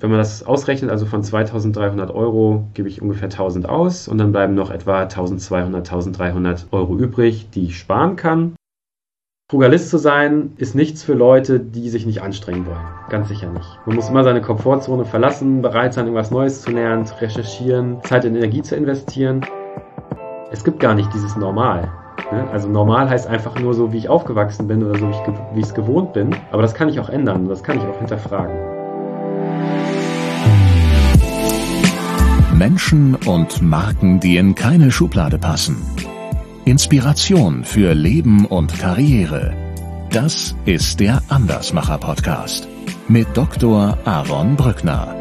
wenn man das ausrechnet, also von 2.300 Euro gebe ich ungefähr 1.000 aus und dann bleiben noch etwa 1.200, 1.300 Euro übrig, die ich sparen kann. Frugalist zu sein ist nichts für Leute, die sich nicht anstrengen wollen. Ganz sicher nicht. Man muss immer seine Komfortzone verlassen, bereit sein, irgendwas Neues zu lernen, zu recherchieren, Zeit und Energie zu investieren. Es gibt gar nicht dieses Normal. Also normal heißt einfach nur so, wie ich aufgewachsen bin oder so, wie ich es gewohnt bin. Aber das kann ich auch ändern, das kann ich auch hinterfragen. Menschen und Marken, die in keine Schublade passen. Inspiration für Leben und Karriere. Das ist der Andersmacher-Podcast mit Dr. Aaron Brückner.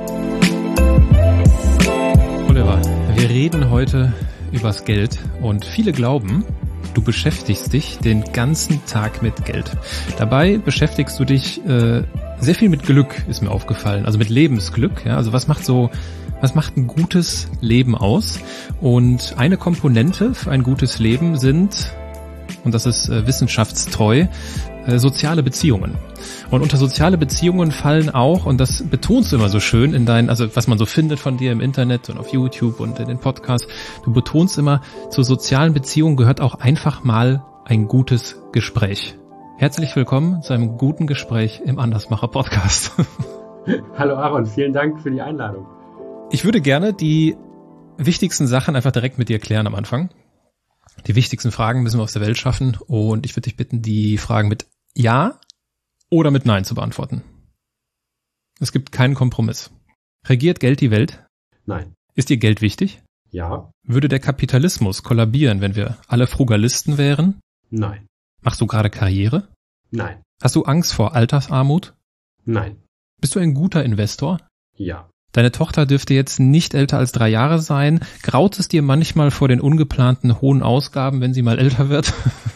Oliver, wir reden heute übers Geld und viele glauben, du beschäftigst dich den ganzen Tag mit Geld. Dabei beschäftigst du dich sehr viel mit Glück, ist mir aufgefallen, also mit Lebensglück. Ja? Also was macht ein gutes Leben aus? Und eine Komponente für ein gutes Leben sind, und das ist wissenschaftstreu, soziale Beziehungen. Und unter soziale Beziehungen fallen auch, und das betonst du immer so schön also was man so findet von dir im Internet und auf YouTube und in den Podcasts, du betonst immer, zu sozialen Beziehungen gehört auch einfach mal ein gutes Gespräch. Herzlich willkommen zu einem guten Gespräch im Andersmacher-Podcast. Hallo Aaron, vielen Dank für die Einladung. Ich würde gerne die wichtigsten Sachen einfach direkt mit dir klären am Anfang. Die wichtigsten Fragen müssen wir aus der Welt schaffen und ich würde dich bitten, die Fragen mit Ja oder mit Nein zu beantworten. Es gibt keinen Kompromiss. Regiert Geld die Welt? Nein. Ist dir Geld wichtig? Ja. Würde der Kapitalismus kollabieren, wenn wir alle Frugalisten wären? Nein. Machst du gerade Karriere? Nein. Hast du Angst vor Altersarmut? Nein. Bist du ein guter Investor? Ja. Deine Tochter dürfte jetzt nicht älter als 3 Jahre sein. Graut es dir manchmal vor den ungeplanten hohen Ausgaben, wenn sie mal älter wird?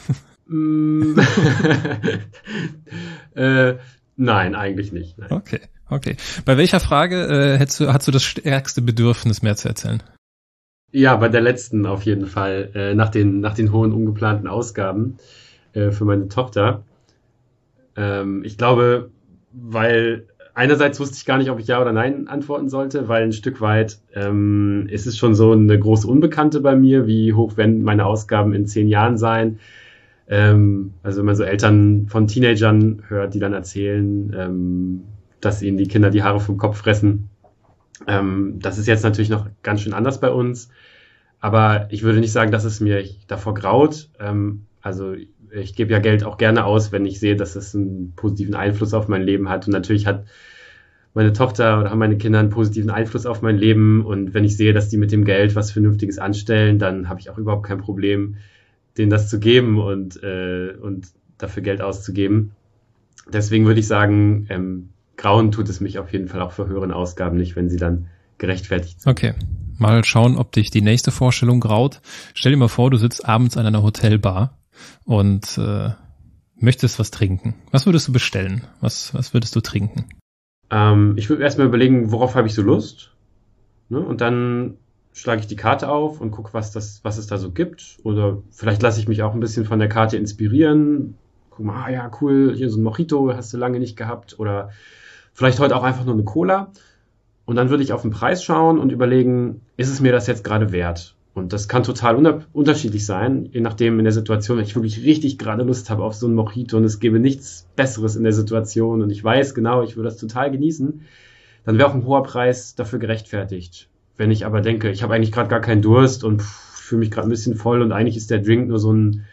Nein, eigentlich nicht. Nein. Okay. Bei welcher Frage hast du das stärkste Bedürfnis, mehr zu erzählen? Ja, bei der letzten auf jeden Fall. Nach den hohen ungeplanten Ausgaben für meine Tochter. Ich glaube, weil einerseits wusste ich gar nicht, ob ich Ja oder Nein antworten sollte, weil ein Stück weit ist es schon so eine große Unbekannte bei mir, wie hoch werden meine Ausgaben in 10 Jahren sein. Also wenn man so Eltern von Teenagern hört, die dann erzählen, dass ihnen die Kinder die Haare vom Kopf fressen. Das ist jetzt natürlich noch ganz schön anders bei uns. Aber ich würde nicht sagen, dass es mir davor graut. Also ich gebe ja Geld auch gerne aus, wenn ich sehe, dass es einen positiven Einfluss auf mein Leben hat. Und natürlich hat meine Tochter oder haben meine Kinder einen positiven Einfluss auf mein Leben. Und wenn ich sehe, dass die mit dem Geld was Vernünftiges anstellen, dann habe ich auch überhaupt kein Problem, denen das zu geben und dafür Geld auszugeben. Deswegen würde ich sagen, grauen tut es mich auf jeden Fall auch für höheren Ausgaben nicht, wenn sie dann gerechtfertigt sind. Okay, mal schauen, ob dich die nächste Vorstellung graut. Stell dir mal vor, du sitzt abends an einer Hotelbar und möchtest was trinken. Was würdest du bestellen? Was würdest du trinken? Ich würde erstmal überlegen, worauf habe ich so Lust? Ne? Und dann schlage ich die Karte auf und gucke, was es da so gibt. Oder vielleicht lasse ich mich auch ein bisschen von der Karte inspirieren. Guck mal, ja, cool, hier so ein Mojito hast du lange nicht gehabt. Oder vielleicht heute auch einfach nur eine Cola. Und dann würde ich auf den Preis schauen und überlegen, ist es mir das jetzt gerade wert? Und das kann total unterschiedlich sein, je nachdem in der Situation, wenn ich wirklich richtig gerade Lust habe auf so ein Mojito und es gäbe nichts Besseres in der Situation und ich weiß genau, ich würde das total genießen, dann wäre auch ein hoher Preis dafür gerechtfertigt. Wenn ich aber denke, ich habe eigentlich gerade gar keinen Durst und fühle mich gerade ein bisschen voll und eigentlich ist der Drink nur so ein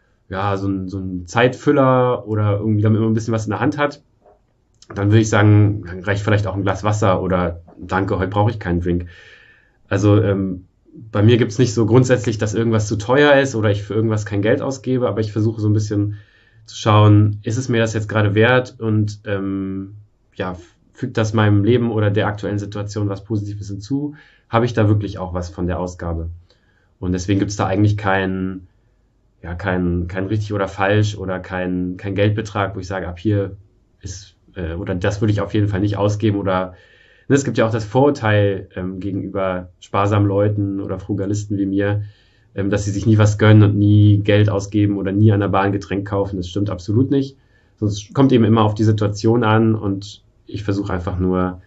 Zeitfüller oder irgendwie, damit man ein bisschen was in der Hand hat, dann würde ich sagen, dann reicht vielleicht auch ein Glas Wasser oder danke, heute brauche ich keinen Drink. Also bei mir gibt's nicht so grundsätzlich, dass irgendwas zu teuer ist oder ich für irgendwas kein Geld ausgebe, aber ich versuche so ein bisschen zu schauen, ist es mir das jetzt gerade wert und fügt das meinem Leben oder der aktuellen Situation was Positives hinzu? Habe ich da wirklich auch was von der Ausgabe? Und deswegen gibt's da eigentlich kein richtig oder falsch oder kein Geldbetrag, wo ich sage, ab hier ist oder das würde ich auf jeden Fall nicht ausgeben oder es gibt ja auch das Vorurteil gegenüber sparsamen Leuten oder Frugalisten wie mir, dass sie sich nie was gönnen und nie Geld ausgeben oder nie an der Bar ein Getränk kaufen. Das stimmt absolut nicht. Es kommt eben immer auf die Situation an und ich versuche einfach nur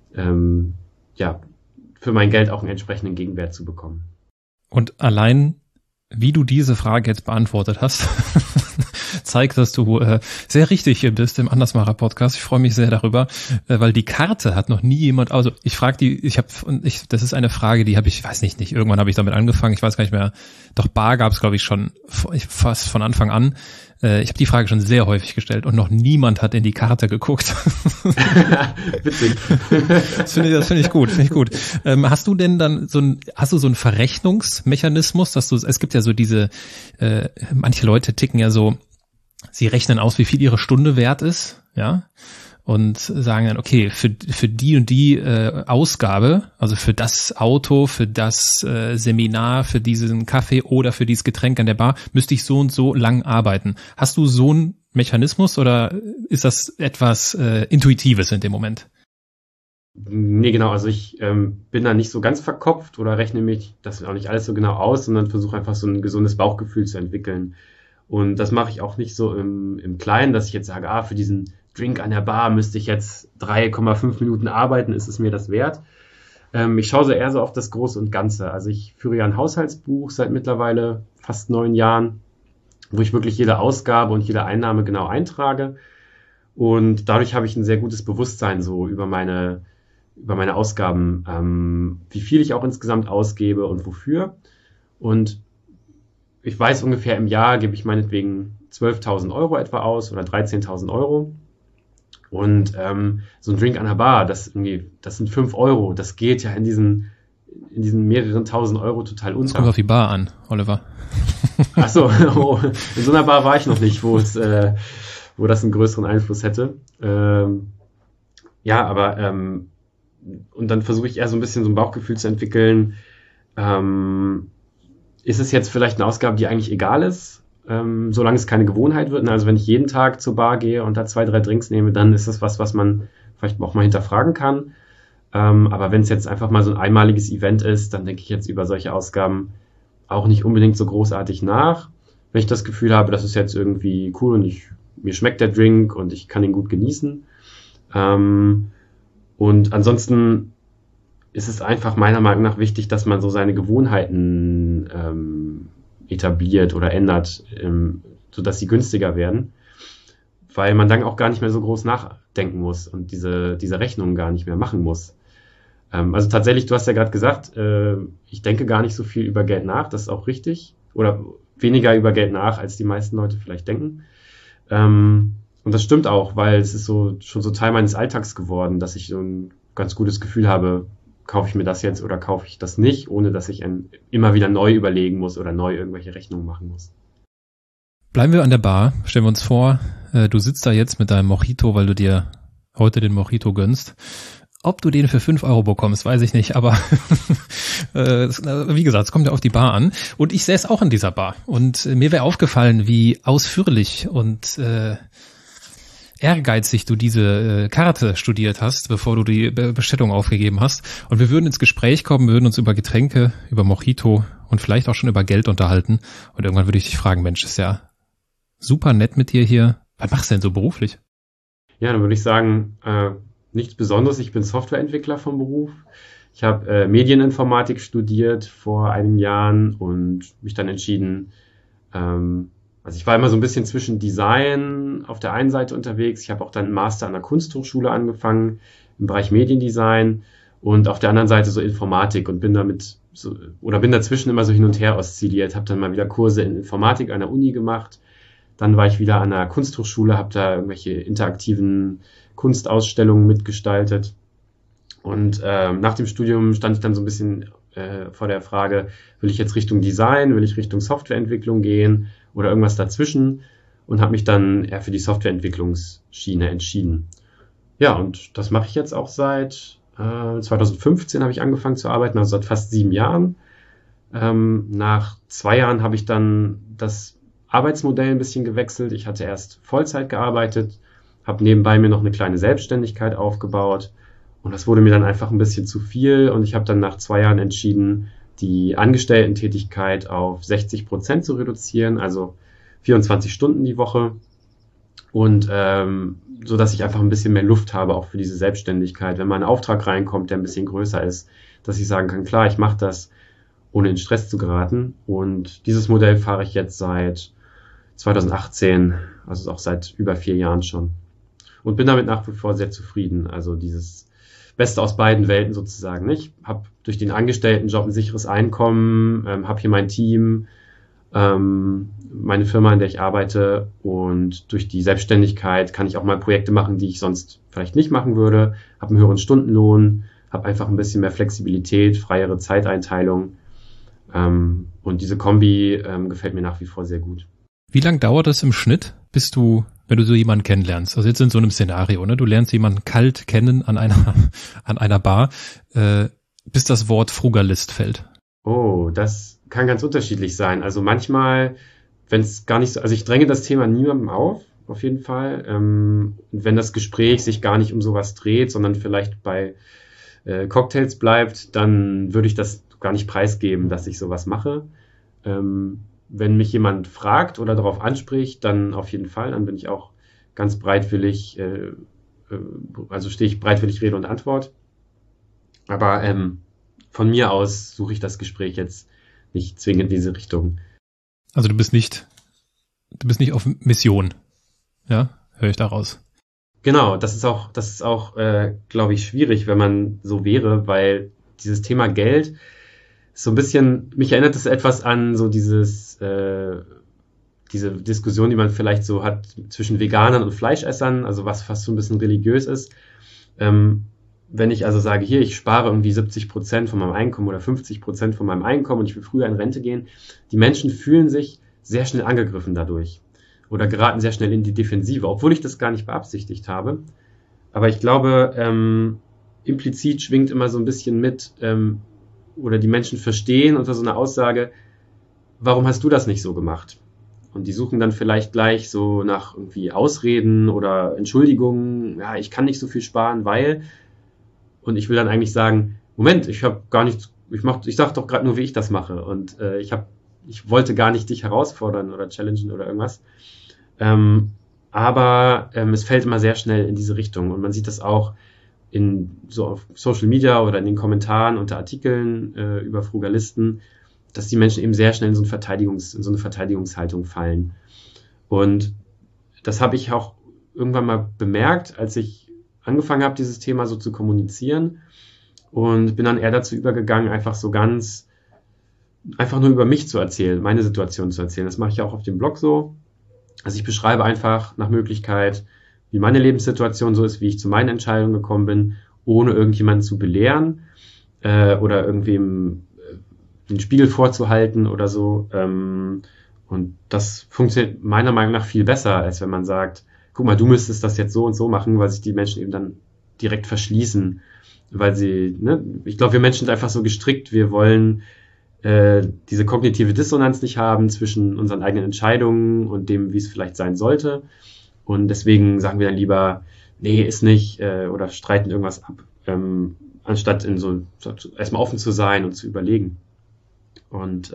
ja, für mein Geld auch einen entsprechenden Gegenwert zu bekommen. Und allein, wie du diese Frage jetzt beantwortet hast, zeigt, dass du sehr richtig hier bist im Andersmacher-Podcast. Ich freue mich sehr darüber, weil die Karte hat noch nie jemand, also ich frage das ist eine Frage, die habe ich, weiß nicht, irgendwann habe ich damit angefangen, ich weiß gar nicht mehr, doch Bar gab es, glaube ich, schon fast von Anfang an. Ich habe die Frage schon sehr häufig gestellt und noch niemand hat in die Karte geguckt. Witzig. Das finde ich gut. Hast du denn dann so einen Verrechnungsmechanismus, dass es gibt ja so diese, manche Leute ticken ja so, sie rechnen aus, wie viel ihre Stunde wert ist, ja, und sagen dann, okay, für die und die Ausgabe, also für das Auto, für das Seminar, für diesen Kaffee oder für dieses Getränk an der Bar, müsste ich so und so lang arbeiten. Hast du so einen Mechanismus oder ist das etwas Intuitives in dem Moment? Nee, genau, also ich bin da nicht so ganz verkopft oder rechne mich das auch nicht alles so genau aus, sondern versuche einfach so ein gesundes Bauchgefühl zu entwickeln. Und das mache ich auch nicht so im Kleinen, dass ich jetzt sage, für diesen Drink an der Bar müsste ich jetzt 3,5 Minuten arbeiten, ist es mir das wert? Ich schaue so eher so auf das Große und Ganze. Also ich führe ja ein Haushaltsbuch seit mittlerweile fast 9 Jahren, wo ich wirklich jede Ausgabe und jede Einnahme genau eintrage. Und dadurch habe ich ein sehr gutes Bewusstsein so über meine Ausgaben, wie viel ich auch insgesamt ausgebe und wofür. Und ich weiß ungefähr, im Jahr gebe ich meinetwegen 12.000 Euro etwa aus oder 13.000 Euro. Und so ein Drink an der Bar, das sind 5 Euro. Das geht ja in diesen mehreren tausend Euro total unter. Das kommt auf die Bar an, Oliver. Ach so, in so einer Bar war ich noch nicht, wo das einen größeren Einfluss hätte. Ja, aber und dann versuche ich eher so ein bisschen so ein Bauchgefühl zu entwickeln. Ist es jetzt vielleicht eine Ausgabe, die eigentlich egal ist, solange es keine Gewohnheit wird? Also wenn ich jeden Tag zur Bar gehe und da 2, 3 Drinks nehme, dann ist das was man vielleicht auch mal hinterfragen kann. Aber wenn es jetzt einfach mal so ein einmaliges Event ist, dann denke ich jetzt über solche Ausgaben auch nicht unbedingt so großartig nach. Wenn ich das Gefühl habe, das ist jetzt irgendwie cool und mir schmeckt der Drink und ich kann ihn gut genießen. Und ansonsten ist es einfach meiner Meinung nach wichtig, dass man so seine Gewohnheiten etabliert oder ändert, sodass sie günstiger werden, weil man dann auch gar nicht mehr so groß nachdenken muss und diese Rechnungen gar nicht mehr machen muss. Also tatsächlich, du hast ja gerade gesagt, ich denke gar nicht so viel über Geld nach, das ist auch richtig, oder weniger über Geld nach, als die meisten Leute vielleicht denken. Und das stimmt auch, weil es ist schon so Teil meines Alltags geworden, dass ich so ein ganz gutes Gefühl habe, kaufe ich mir das jetzt oder kaufe ich das nicht, ohne dass ich immer wieder neu überlegen muss oder neu irgendwelche Rechnungen machen muss. Bleiben wir an der Bar. Stellen wir uns vor, du sitzt da jetzt mit deinem Mojito, weil du dir heute den Mojito gönnst. Ob du den für 5 Euro bekommst, weiß ich nicht, aber wie gesagt, es kommt ja auf die Bar an. Und ich säß auch in dieser Bar und mir wäre aufgefallen, wie ausführlich und ehrgeizig du diese Karte studiert hast, bevor du die Bestellung aufgegeben hast. Und wir würden ins Gespräch kommen, würden uns über Getränke, über Mojito und vielleicht auch schon über Geld unterhalten. Und irgendwann würde ich dich fragen, Mensch, ist ja super nett mit dir hier. Was machst du denn so beruflich? Ja, dann würde ich sagen, nichts Besonderes. Ich bin Softwareentwickler vom Beruf. Ich habe Medieninformatik studiert vor einigen Jahren und mich dann entschieden, also ich war immer so ein bisschen zwischen Design auf der einen Seite unterwegs. Ich habe auch dann einen Master an der Kunsthochschule angefangen im Bereich Mediendesign und auf der anderen Seite so Informatik und bin dazwischen immer so hin und her oszilliert. Habe dann mal wieder Kurse in Informatik an der Uni gemacht. Dann war ich wieder an der Kunsthochschule, habe da irgendwelche interaktiven Kunstausstellungen mitgestaltet. Und nach dem Studium stand ich dann so ein bisschen vor der Frage, will ich jetzt Richtung Design, will ich Richtung Softwareentwicklung gehen oder irgendwas dazwischen, und habe mich dann eher für die Softwareentwicklungsschiene entschieden. Ja, und das mache ich jetzt auch seit 2015 habe ich angefangen zu arbeiten, also seit fast 7 Jahren. Nach 2 Jahren habe ich dann das Arbeitsmodell ein bisschen gewechselt. Ich hatte erst Vollzeit gearbeitet, habe nebenbei mir noch eine kleine Selbstständigkeit aufgebaut und das wurde mir dann einfach ein bisschen zu viel und ich habe dann nach 2 Jahren entschieden, die Angestellten-Tätigkeit auf 60% zu reduzieren, also 24 Stunden die Woche. und so, dass ich einfach ein bisschen mehr Luft habe, auch für diese Selbstständigkeit. Wenn mal ein Auftrag reinkommt, der ein bisschen größer ist, dass ich sagen kann, klar, ich mache das, ohne in Stress zu geraten. Und dieses Modell fahre ich jetzt seit 2018, also auch seit über 4 Jahren schon. Und bin damit nach wie vor sehr zufrieden. Also dieses Beste aus beiden Welten sozusagen. Ich habe durch den Angestelltenjob ein sicheres Einkommen, habe hier mein Team, meine Firma, in der ich arbeite, und durch die Selbstständigkeit kann ich auch mal Projekte machen, die ich sonst vielleicht nicht machen würde, habe einen höheren Stundenlohn, habe einfach ein bisschen mehr Flexibilität, freiere Zeiteinteilung, und diese Kombi gefällt mir nach wie vor sehr gut. Wie lang dauert es im Schnitt, wenn du so jemanden kennenlernst? Also jetzt in so einem Szenario, ne? Du lernst jemanden kalt kennen an einer Bar, bis das Wort Frugalist fällt. Oh, das kann ganz unterschiedlich sein. Also manchmal, wenn es gar nicht so, also ich dränge das Thema niemandem auf jeden Fall. Wenn das Gespräch sich gar nicht um sowas dreht, sondern vielleicht bei Cocktails bleibt, dann würde ich das gar nicht preisgeben, dass ich sowas mache. Wenn mich jemand fragt oder darauf anspricht, dann auf jeden Fall, dann bin ich auch ganz bereitwillig, also stehe ich bereitwillig Rede und Antwort. Aber von mir aus suche ich das Gespräch jetzt nicht zwingend in diese Richtung. Also du bist nicht auf Mission, ja? Höre ich daraus. Genau, das ist auch, glaube ich, schwierig, wenn man so wäre, weil dieses Thema Geld ist so ein bisschen, mich erinnert es etwas an so diese Diskussion, die man vielleicht so hat zwischen Veganern und Fleischessern, also was fast so ein bisschen religiös ist. Wenn ich also sage, hier, ich spare irgendwie 70% von meinem Einkommen oder 50% von meinem Einkommen und ich will früher in Rente gehen, die Menschen fühlen sich sehr schnell angegriffen dadurch oder geraten sehr schnell in die Defensive, obwohl ich das gar nicht beabsichtigt habe. Aber ich glaube, implizit schwingt immer so ein bisschen mit, oder die Menschen verstehen unter so einer Aussage, warum hast du das nicht so gemacht? Und die suchen dann vielleicht gleich so nach irgendwie Ausreden oder Entschuldigungen, ja, ich kann nicht so viel sparen, weil... Und ich will dann eigentlich sagen, Moment, ich habe gar nichts, ich sag doch gerade nur, wie ich das mache. Und ich wollte gar nicht dich herausfordern oder challengen oder irgendwas. Aber es fällt immer sehr schnell in diese Richtung. Und man sieht das auch so auf Social Media oder in den Kommentaren unter Artikeln über Frugalisten, dass die Menschen eben sehr schnell in so eine Verteidigungshaltung fallen. Und das habe ich auch irgendwann mal bemerkt, als ich angefangen habe, dieses Thema so zu kommunizieren, und bin dann eher dazu übergegangen, einfach nur über mich zu erzählen, meine Situation zu erzählen. Das mache ich auch auf dem Blog so. Also ich beschreibe einfach nach Möglichkeit, wie meine Lebenssituation so ist, wie ich zu meinen Entscheidungen gekommen bin, ohne irgendjemanden zu belehren oder irgendwem den Spiegel vorzuhalten oder so. Und das funktioniert meiner Meinung nach viel besser, als wenn man sagt, guck mal, du müsstest das jetzt so und so machen, weil sich die Menschen eben dann direkt verschließen, weil ich glaube, wir Menschen sind einfach so gestrickt, wir wollen diese kognitive Dissonanz nicht haben zwischen unseren eigenen Entscheidungen und dem, wie es vielleicht sein sollte, und deswegen sagen wir dann lieber, nee, ist nicht, oder streiten irgendwas ab, anstatt erstmal offen zu sein und zu überlegen. Und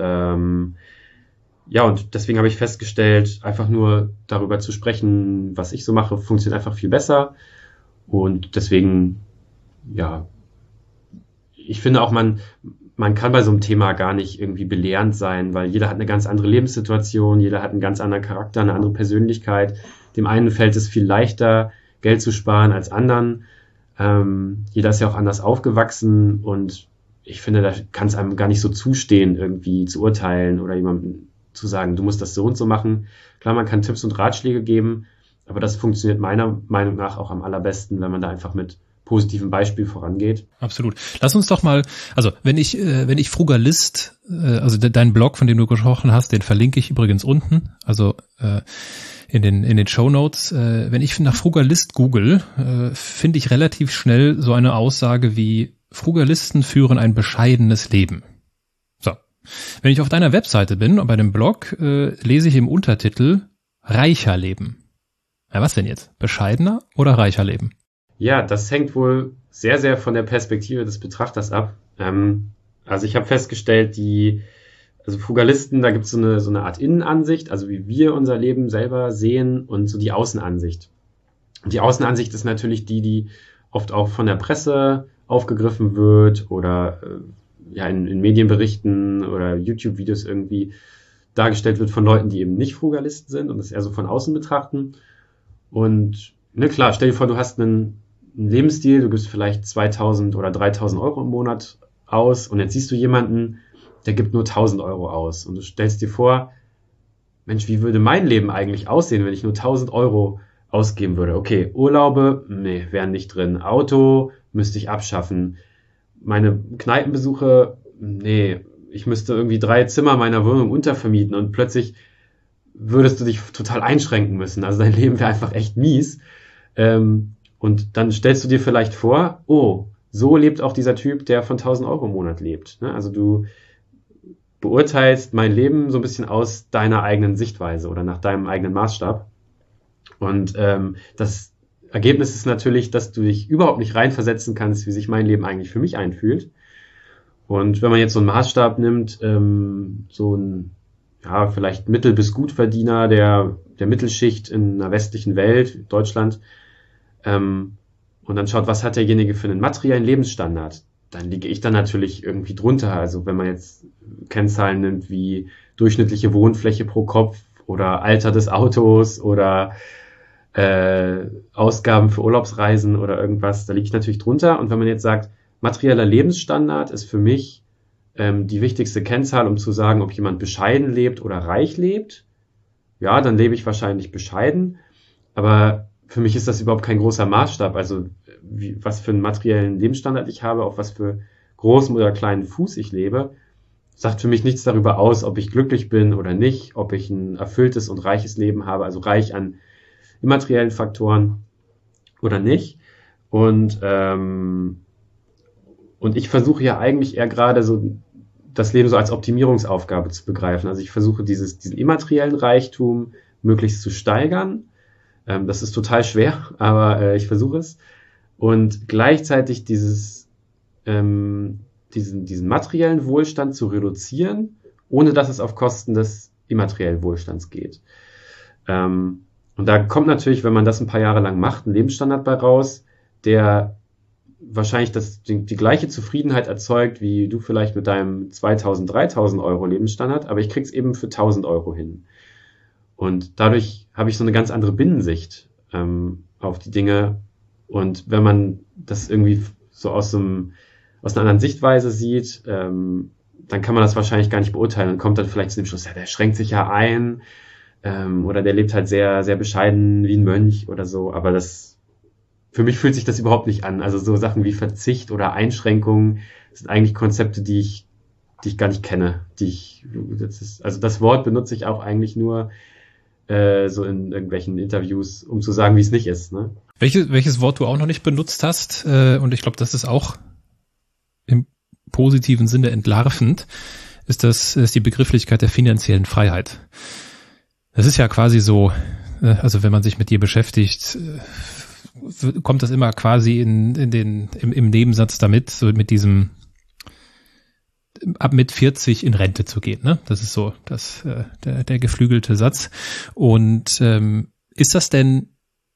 und deswegen habe ich festgestellt, einfach nur darüber zu sprechen, was ich so mache, funktioniert einfach viel besser. Und deswegen, ja, ich finde auch, man kann bei so einem Thema gar nicht irgendwie belehrend sein, weil jeder hat eine ganz andere Lebenssituation, jeder hat einen ganz anderen Charakter, eine andere Persönlichkeit. Dem einen fällt es viel leichter, Geld zu sparen als anderen. Jeder ist ja auch anders aufgewachsen, und ich finde, da kann es einem gar nicht so zustehen, irgendwie zu urteilen oder jemandem zu sagen, du musst das so und so machen. Klar, man kann Tipps und Ratschläge geben, aber das funktioniert meiner Meinung nach auch am allerbesten, wenn man da einfach mit positivem Beispiel vorangeht. Absolut. Lass uns doch mal, also wenn ich Frugalist, also deinen Blog, von dem du gesprochen hast, den verlinke ich übrigens unten, also in den Shownotes. Wenn ich nach Frugalist google, finde ich relativ schnell so eine Aussage wie: Frugalisten führen ein bescheidenes Leben. So. Wenn ich auf deiner Webseite bin und bei dem Blog, lese ich im Untertitel reicher leben. Ja, was denn jetzt? Bescheidener oder reicher leben? Ja, das hängt wohl sehr, sehr von der Perspektive des Betrachters ab. Also ich habe festgestellt, die also Frugalisten, da gibt es so eine Art Innenansicht, also wie wir unser Leben selber sehen und so die Außenansicht. Und die Außenansicht ist natürlich die oft auch von der Presse aufgegriffen wird oder in Medienberichten oder YouTube-Videos irgendwie dargestellt wird von Leuten, die eben nicht Frugalisten sind und das eher so von außen betrachten. Und klar, stell dir vor, du hast einen Lebensstil, du gibst vielleicht 2.000 oder 3.000 Euro im Monat aus und jetzt siehst du jemanden, der gibt nur 1.000 Euro aus und du stellst dir vor, Mensch, wie würde mein Leben eigentlich aussehen, wenn ich nur 1.000 Euro ausgeben würde? Okay, Urlaube, nee, wären nicht drin. Auto müsste ich abschaffen. Meine Kneipenbesuche, nee, ich müsste irgendwie 3 Zimmer meiner Wohnung untervermieten und plötzlich würdest du dich total einschränken müssen. Also dein Leben wäre einfach echt mies. Und dann stellst du dir vielleicht vor, oh, so lebt auch dieser Typ, der von 1.000 Euro im Monat lebt. Also du beurteilst mein Leben so ein bisschen aus deiner eigenen Sichtweise oder nach deinem eigenen Maßstab. Und das Ergebnis ist natürlich, dass du dich überhaupt nicht reinversetzen kannst, wie sich mein Leben eigentlich für mich einfühlt. Und wenn man jetzt so einen Maßstab nimmt, so ein vielleicht Mittel- bis Gutverdiener der Mittelschicht in einer westlichen Welt, Deutschland, und dann schaut, was hat derjenige für einen materiellen Lebensstandard, dann liege ich dann natürlich irgendwie drunter. Also wenn man jetzt Kennzahlen nimmt wie durchschnittliche Wohnfläche pro Kopf oder Alter des Autos oder Ausgaben für Urlaubsreisen oder irgendwas, da liege ich natürlich drunter. Und wenn man jetzt sagt, materieller Lebensstandard ist für mich die wichtigste Kennzahl, um zu sagen, ob jemand bescheiden lebt oder reich lebt, ja, dann lebe ich wahrscheinlich bescheiden. Aber für mich ist das überhaupt kein großer Maßstab. Also was für einen materiellen Lebensstandard ich habe, auf was für großem oder kleinen Fuß ich lebe, sagt für mich nichts darüber aus, ob ich glücklich bin oder nicht, ob ich ein erfülltes und reiches Leben habe, also reich an immateriellen Faktoren oder nicht. Und ich versuche ja eigentlich eher gerade so das Leben so als Optimierungsaufgabe zu begreifen. Also ich versuche diesen immateriellen Reichtum möglichst zu steigern. Das ist total schwer, aber ich versuche es. Und gleichzeitig diesen materiellen Wohlstand zu reduzieren, ohne dass es auf Kosten des immateriellen Wohlstands geht. Und da kommt natürlich, wenn man das ein paar Jahre lang macht, ein Lebensstandard bei raus, der wahrscheinlich die gleiche Zufriedenheit erzeugt, wie du vielleicht mit deinem 2.000, 3.000 Euro Lebensstandard, aber ich krieg's eben für 1.000 Euro hin. Und dadurch habe ich so eine ganz andere Binnensicht auf die Dinge. Und wenn man das irgendwie so aus einer anderen Sichtweise sieht, dann kann man das wahrscheinlich gar nicht beurteilen und kommt dann vielleicht zu dem Schluss, ja, der schränkt sich ja ein oder der lebt halt sehr, sehr bescheiden wie ein Mönch oder so. Aber für mich fühlt sich das überhaupt nicht an. Also so Sachen wie Verzicht oder Einschränkungen sind eigentlich Konzepte, die ich gar nicht kenne. Also das Wort benutze ich auch eigentlich nur so in irgendwelchen Interviews, um zu sagen, wie es nicht ist. Ne? Welches Wort du auch noch nicht benutzt hast, und ich glaube, das ist auch im positiven Sinne entlarvend, ist die Begrifflichkeit der finanziellen Freiheit. Das ist ja quasi so, also wenn man sich mit dir beschäftigt, kommt das immer quasi im Nebensatz damit, so mit diesem ab mit 40 in Rente zu gehen, ne? Das ist so der geflügelte Satz. Und ist das denn,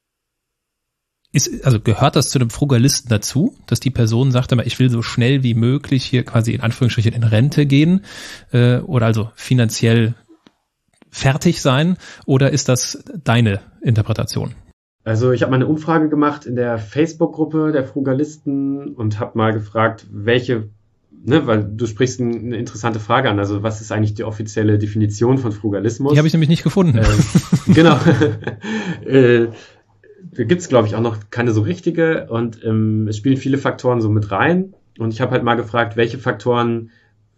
gehört das zu einem Frugalisten dazu, dass die Person sagt immer, ich will so schnell wie möglich hier quasi in Anführungsstrichen in Rente gehen oder also finanziell fertig sein, oder ist das deine Interpretation? Also ich habe mal eine Umfrage gemacht in der Facebook-Gruppe der Frugalisten und habe mal gefragt, weil du sprichst eine interessante Frage an, also was ist eigentlich die offizielle Definition von Frugalismus? Die habe ich nämlich nicht gefunden. Genau. Da gibt's, glaube ich, auch noch keine so richtige und es spielen viele Faktoren so mit rein und ich habe halt mal gefragt, welche Faktoren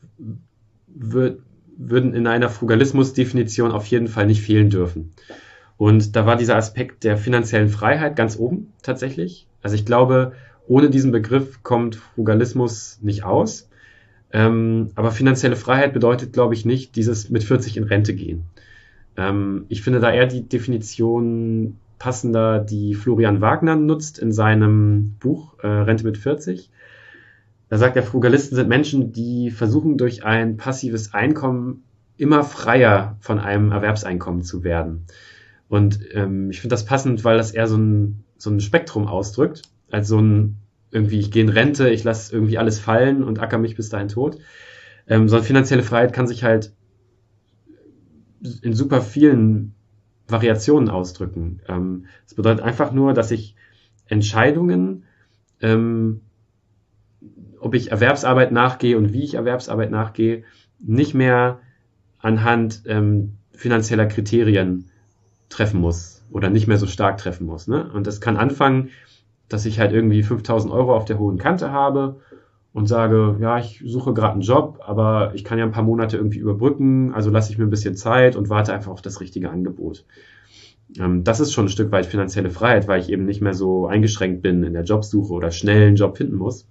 würden in einer Frugalismus-Definition auf jeden Fall nicht fehlen dürfen. Und da war dieser Aspekt der finanziellen Freiheit ganz oben tatsächlich. Also ich glaube, ohne diesen Begriff kommt Frugalismus nicht aus. Aber finanzielle Freiheit bedeutet, glaube ich, nicht dieses mit 40 in Rente gehen. Ich finde da eher die Definition passender, die Florian Wagner nutzt in seinem Buch Rente mit 40. Da sagt der Frugalisten sind Menschen, die versuchen durch ein passives Einkommen immer freier von einem Erwerbseinkommen zu werden. Und ich finde das passend, weil das eher so ein Spektrum ausdrückt, als so ein irgendwie, ich gehe in Rente, ich lasse irgendwie alles fallen und acker mich bis dahin tot. So eine finanzielle Freiheit kann sich halt in super vielen Variationen ausdrücken. Das bedeutet einfach nur, dass ich Entscheidungen, ob ich Erwerbsarbeit nachgehe und wie ich Erwerbsarbeit nachgehe, nicht mehr anhand finanzieller Kriterien treffen muss oder nicht mehr so stark treffen muss. Ne? Und das kann anfangen, dass ich halt irgendwie 5.000 Euro auf der hohen Kante habe und sage, ja, ich suche gerade einen Job, aber ich kann ja ein paar Monate irgendwie überbrücken, also lasse ich mir ein bisschen Zeit und warte einfach auf das richtige Angebot. Das ist schon ein Stück weit finanzielle Freiheit, weil ich eben nicht mehr so eingeschränkt bin in der Jobsuche oder schnell einen Job finden muss.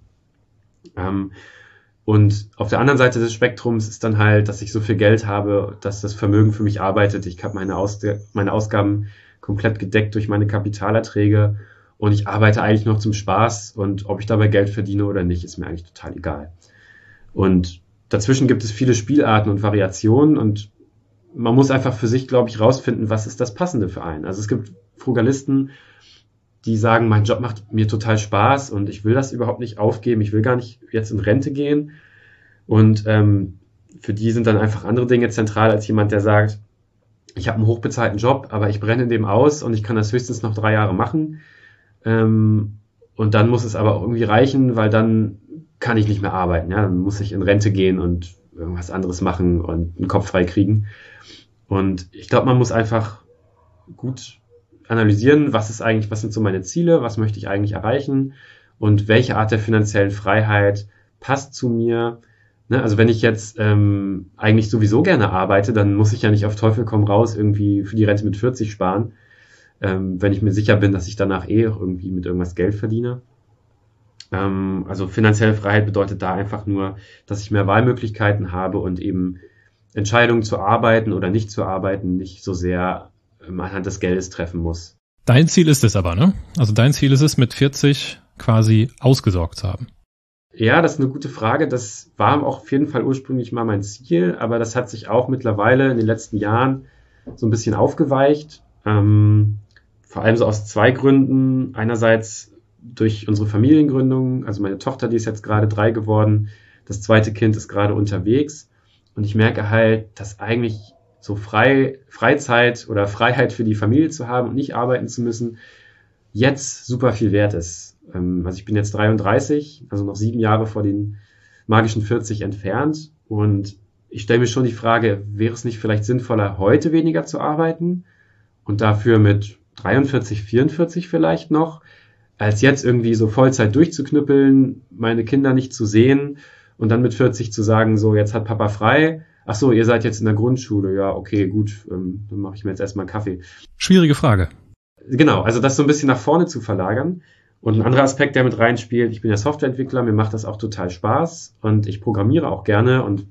Und auf der anderen Seite des Spektrums ist dann halt, dass ich so viel Geld habe, dass das Vermögen für mich arbeitet. Ich habe meine Ausgaben komplett gedeckt durch meine Kapitalerträge und ich arbeite eigentlich noch zum Spaß und ob ich dabei Geld verdiene oder nicht, ist mir eigentlich total egal. Und dazwischen gibt es viele Spielarten und Variationen und man muss einfach für sich, glaube ich, rausfinden, was ist das Passende für einen. Also es gibt Frugalisten, die sagen, mein Job macht mir total Spaß und ich will das überhaupt nicht aufgeben, ich will gar nicht jetzt in Rente gehen. Und für die sind dann einfach andere Dinge zentral als jemand, der sagt, ich habe einen hochbezahlten Job, aber ich brenne in dem aus und ich kann das höchstens noch 3 Jahre machen. Und dann muss es aber auch irgendwie reichen, weil dann kann ich nicht mehr arbeiten. Ja? Dann muss ich in Rente gehen und irgendwas anderes machen und einen Kopf frei kriegen. Und ich glaube, man muss einfach gut analysieren, was sind so meine Ziele, was möchte ich eigentlich erreichen und welche Art der finanziellen Freiheit passt zu mir. Ne? Also wenn ich jetzt eigentlich sowieso gerne arbeite, dann muss ich ja nicht auf Teufel komm raus irgendwie für die Rente mit 40 sparen, wenn ich mir sicher bin, dass ich danach irgendwie mit irgendwas Geld verdiene. Also finanzielle Freiheit bedeutet da einfach nur, dass ich mehr Wahlmöglichkeiten habe und eben Entscheidungen zu arbeiten oder nicht zu arbeiten nicht so sehr anhand des Geldes treffen muss. Dein Ziel ist es aber, ne? Also dein Ziel ist es, mit 40 quasi ausgesorgt zu haben. Ja, das ist eine gute Frage. Das war auch auf jeden Fall ursprünglich mal mein Ziel, aber das hat sich auch mittlerweile in den letzten Jahren so ein bisschen aufgeweicht. Vor allem so aus 2 Gründen. Einerseits durch unsere Familiengründung, also meine Tochter, die ist jetzt gerade 3 geworden. Das zweite Kind ist gerade unterwegs. Und ich merke halt, dass eigentlich so Freizeit oder Freiheit für die Familie zu haben und nicht arbeiten zu müssen, jetzt super viel wert ist. Also ich bin jetzt 33, also noch 7 Jahre vor den magischen 40 entfernt. Und ich stelle mir schon die Frage, wäre es nicht vielleicht sinnvoller, heute weniger zu arbeiten und dafür mit 43, 44 vielleicht noch, als jetzt irgendwie so Vollzeit durchzuknüppeln, meine Kinder nicht zu sehen und dann mit 40 zu sagen, so jetzt hat Papa frei. Ach so, ihr seid jetzt in der Grundschule. Ja, okay, gut, dann mache ich mir jetzt erstmal einen Kaffee. Schwierige Frage. Genau, also das so ein bisschen nach vorne zu verlagern. Und ein anderer Aspekt, der mit reinspielt, ich bin ja Softwareentwickler, mir macht das auch total Spaß und ich programmiere auch gerne und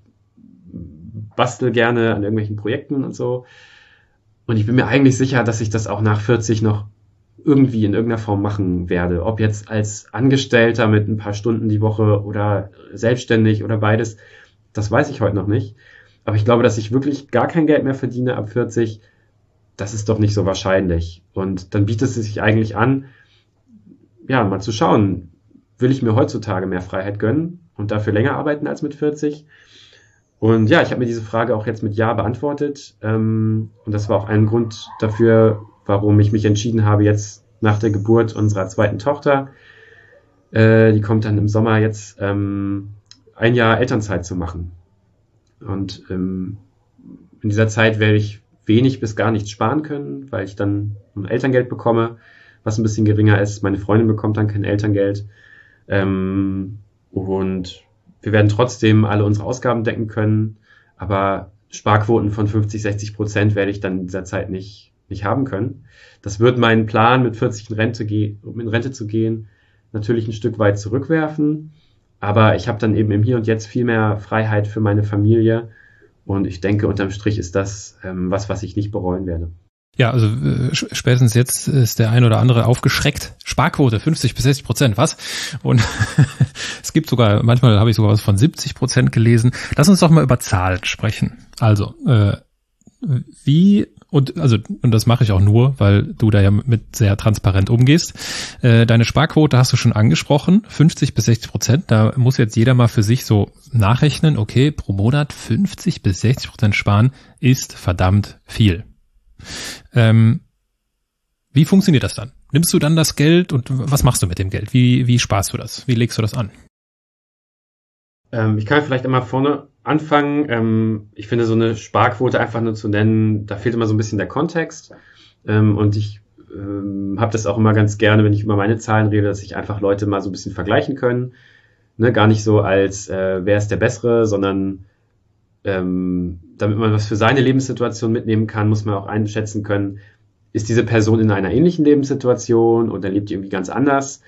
bastel gerne an irgendwelchen Projekten und so. Und ich bin mir eigentlich sicher, dass ich das auch nach 40 noch irgendwie in irgendeiner Form machen werde. Ob jetzt als Angestellter mit ein paar Stunden die Woche oder selbstständig oder beides, das weiß ich heute noch nicht. Aber ich glaube, dass ich wirklich gar kein Geld mehr verdiene ab 40, das ist doch nicht so wahrscheinlich. Und dann bietet es sich eigentlich an, ja, mal zu schauen, will ich mir heutzutage mehr Freiheit gönnen und dafür länger arbeiten als mit 40? Und ja, ich habe mir diese Frage auch jetzt mit Ja beantwortet. Und das war auch ein Grund dafür, warum ich mich entschieden habe, jetzt nach der Geburt unserer zweiten Tochter, die kommt dann im Sommer jetzt, 1 Jahr Elternzeit zu machen. Und in dieser Zeit werde ich wenig bis gar nichts sparen können, weil ich dann ein Elterngeld bekomme, was ein bisschen geringer ist. Meine Freundin bekommt dann kein Elterngeld. Und wir werden trotzdem alle unsere Ausgaben decken können, aber Sparquoten von 50-60% werde ich dann in dieser Zeit nicht haben können. Das wird meinen Plan, mit 40 in Rente zu gehen, natürlich ein Stück weit zurückwerfen. Aber ich habe dann eben im Hier und Jetzt viel mehr Freiheit für meine Familie. Und ich denke, unterm Strich ist das was ich nicht bereuen werde. Ja, also spätestens jetzt ist der ein oder andere aufgeschreckt. Sparquote 50-60%, was? Und es gibt sogar, manchmal habe ich sogar was von 70% gelesen. Lass uns doch mal über Zahlen sprechen. Also, und das mache ich auch nur, weil du da ja mit sehr transparent umgehst. Deine Sparquote hast du schon angesprochen, 50-60%. Da muss jetzt jeder mal für sich so nachrechnen, okay, pro Monat 50-60% sparen ist verdammt viel. Wie funktioniert das dann? Nimmst du dann das Geld und was machst du mit dem Geld? Wie sparst du das? Wie legst du das an? Ich kann vielleicht einmal vorne anfangen. Ich finde, so eine Sparquote einfach nur zu nennen, da fehlt immer so ein bisschen der Kontext. Und ich habe das auch immer ganz gerne, wenn ich über meine Zahlen rede, dass sich einfach Leute mal so ein bisschen vergleichen können. Ne, gar nicht so als wer ist der Bessere, sondern damit man was für seine Lebenssituation mitnehmen kann, muss man auch einschätzen können, ist diese Person in einer ähnlichen Lebenssituation oder lebt die irgendwie ganz anders?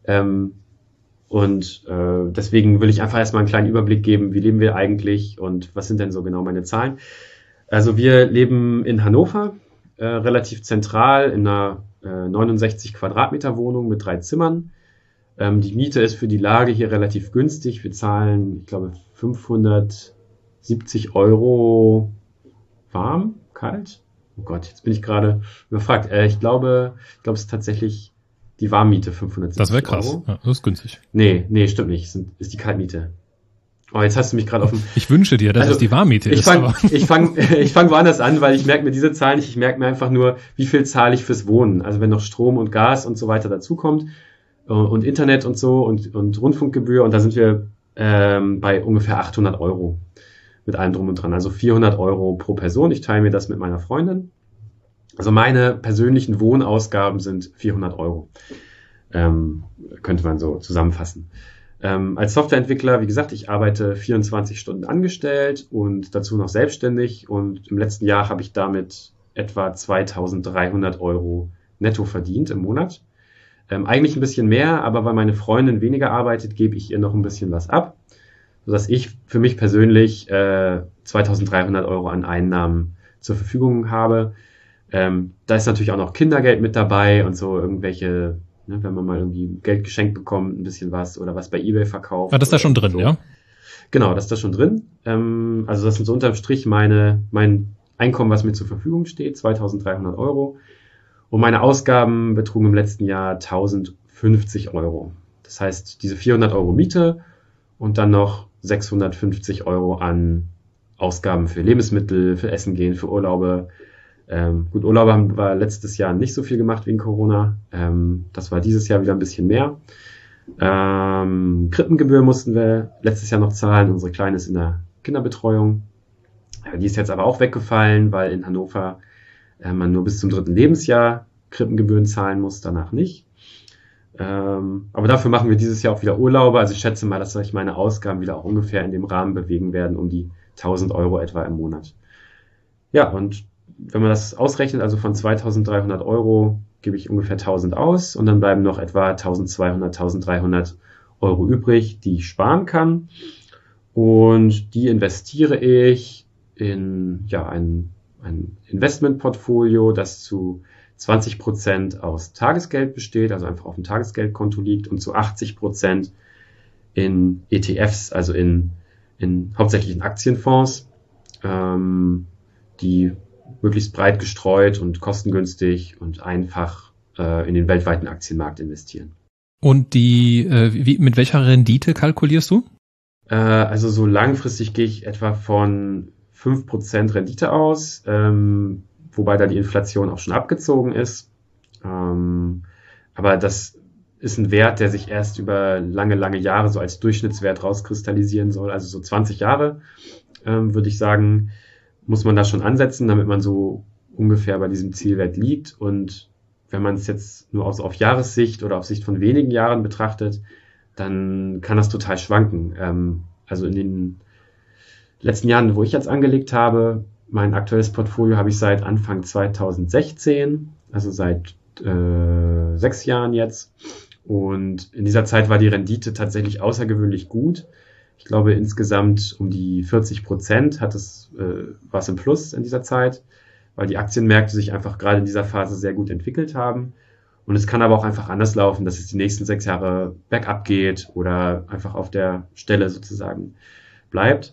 Deswegen will ich einfach erstmal einen kleinen Überblick geben, wie leben wir eigentlich und was sind denn so genau meine Zahlen? Also wir leben in Hannover, relativ zentral in einer 69 Quadratmeter Wohnung mit 3 Zimmern. Die Miete ist für die Lage hier relativ günstig. Wir zahlen, ich glaube, 570 Euro warm, kalt. Oh Gott, jetzt bin ich gerade überfragt. Ich glaube, es ist tatsächlich die Warmmiete 570 Euro. Das wäre krass. Ja, das ist günstig. Nee, stimmt nicht. Ist die Kaltmiete. Oh, jetzt hast du mich gerade auf dem... Ich wünsche dir, dass es die Warmmiete ist. Ich fang woanders an, weil ich merke mir diese Zahlen nicht. Ich merke mir einfach nur, wie viel zahle ich fürs Wohnen. Also wenn noch Strom und Gas und so weiter dazukommt und Internet und so und Rundfunkgebühr und da sind wir bei ungefähr 800 Euro mit allem drum und dran. Also 400 Euro pro Person. Ich teile mir das mit meiner Freundin. Also meine persönlichen Wohnausgaben sind 400 Euro. Könnte man so zusammenfassen. Als Softwareentwickler, wie gesagt, ich arbeite 24 Stunden angestellt und dazu noch selbstständig und im letzten Jahr habe ich damit etwa 2.300 Euro netto verdient im Monat. Eigentlich ein bisschen mehr, aber weil meine Freundin weniger arbeitet, gebe ich ihr noch ein bisschen was ab, sodass ich für mich persönlich 2.300 Euro an Einnahmen zur Verfügung habe. Da ist natürlich auch noch Kindergeld mit dabei und so irgendwelche, ne, wenn man mal irgendwie Geld geschenkt bekommt, ein bisschen was oder was bei eBay verkauft. Ah, das ist da schon drin, so. Ja? Genau, das ist da schon drin. Also das sind so unterm Strich mein Einkommen, was mir zur Verfügung steht, 2.300 Euro. Und meine Ausgaben betrugen im letzten Jahr 1.050 Euro. Das heißt, diese 400 Euro Miete und dann noch 650 Euro an Ausgaben für Lebensmittel, für Essen gehen, für Urlaube. Urlaube haben wir letztes Jahr nicht so viel gemacht wegen Corona. Das war dieses Jahr wieder ein bisschen mehr. Krippengebühr mussten wir letztes Jahr noch zahlen. Unsere Kleine ist in der Kinderbetreuung. Die ist jetzt aber auch weggefallen, weil in Hannover man nur bis zum 3. Lebensjahr Krippengebühren zahlen muss, danach nicht. Aber dafür machen wir dieses Jahr auch wieder Urlaube. Also ich schätze mal, dass sich meine Ausgaben wieder auch ungefähr in dem Rahmen bewegen werden, um die 1.000 Euro etwa im Monat. Ja, und wenn man das ausrechnet, also von 2.300 Euro gebe ich ungefähr 1.000 aus und dann bleiben noch etwa 1.200, 1.300 Euro übrig, die ich sparen kann. Und die investiere ich in ein Investmentportfolio, das zu 20% aus Tagesgeld besteht, also einfach auf dem Tagesgeldkonto liegt und zu 80% in ETFs, also in hauptsächlich in Aktienfonds, die möglichst breit gestreut und kostengünstig und einfach in den weltweiten Aktienmarkt investieren. Und mit welcher Rendite kalkulierst du? Also so langfristig gehe ich etwa von 5% Rendite aus, wobei da die Inflation auch schon abgezogen ist. Aber das ist ein Wert, der sich erst über lange Jahre so als Durchschnittswert rauskristallisieren soll. Also so 20 Jahre, würde ich sagen, muss man da schon ansetzen, damit man so ungefähr bei diesem Zielwert liegt. Und wenn man es jetzt nur auf Jahressicht oder auf Sicht von wenigen Jahren betrachtet, dann kann das total schwanken. Also in den letzten Jahren, wo ich jetzt angelegt habe, mein aktuelles Portfolio habe ich seit Anfang 2016, also seit 6 Jahren jetzt. Und in dieser Zeit war die Rendite tatsächlich außergewöhnlich gut. Ich glaube, insgesamt um die 40% war es im Plus in dieser Zeit. weil die Aktienmärkte sich einfach gerade in dieser Phase sehr gut entwickelt haben. Und es kann aber auch einfach anders laufen, dass es die nächsten 6 Jahre bergab geht oder einfach auf der Stelle sozusagen bleibt.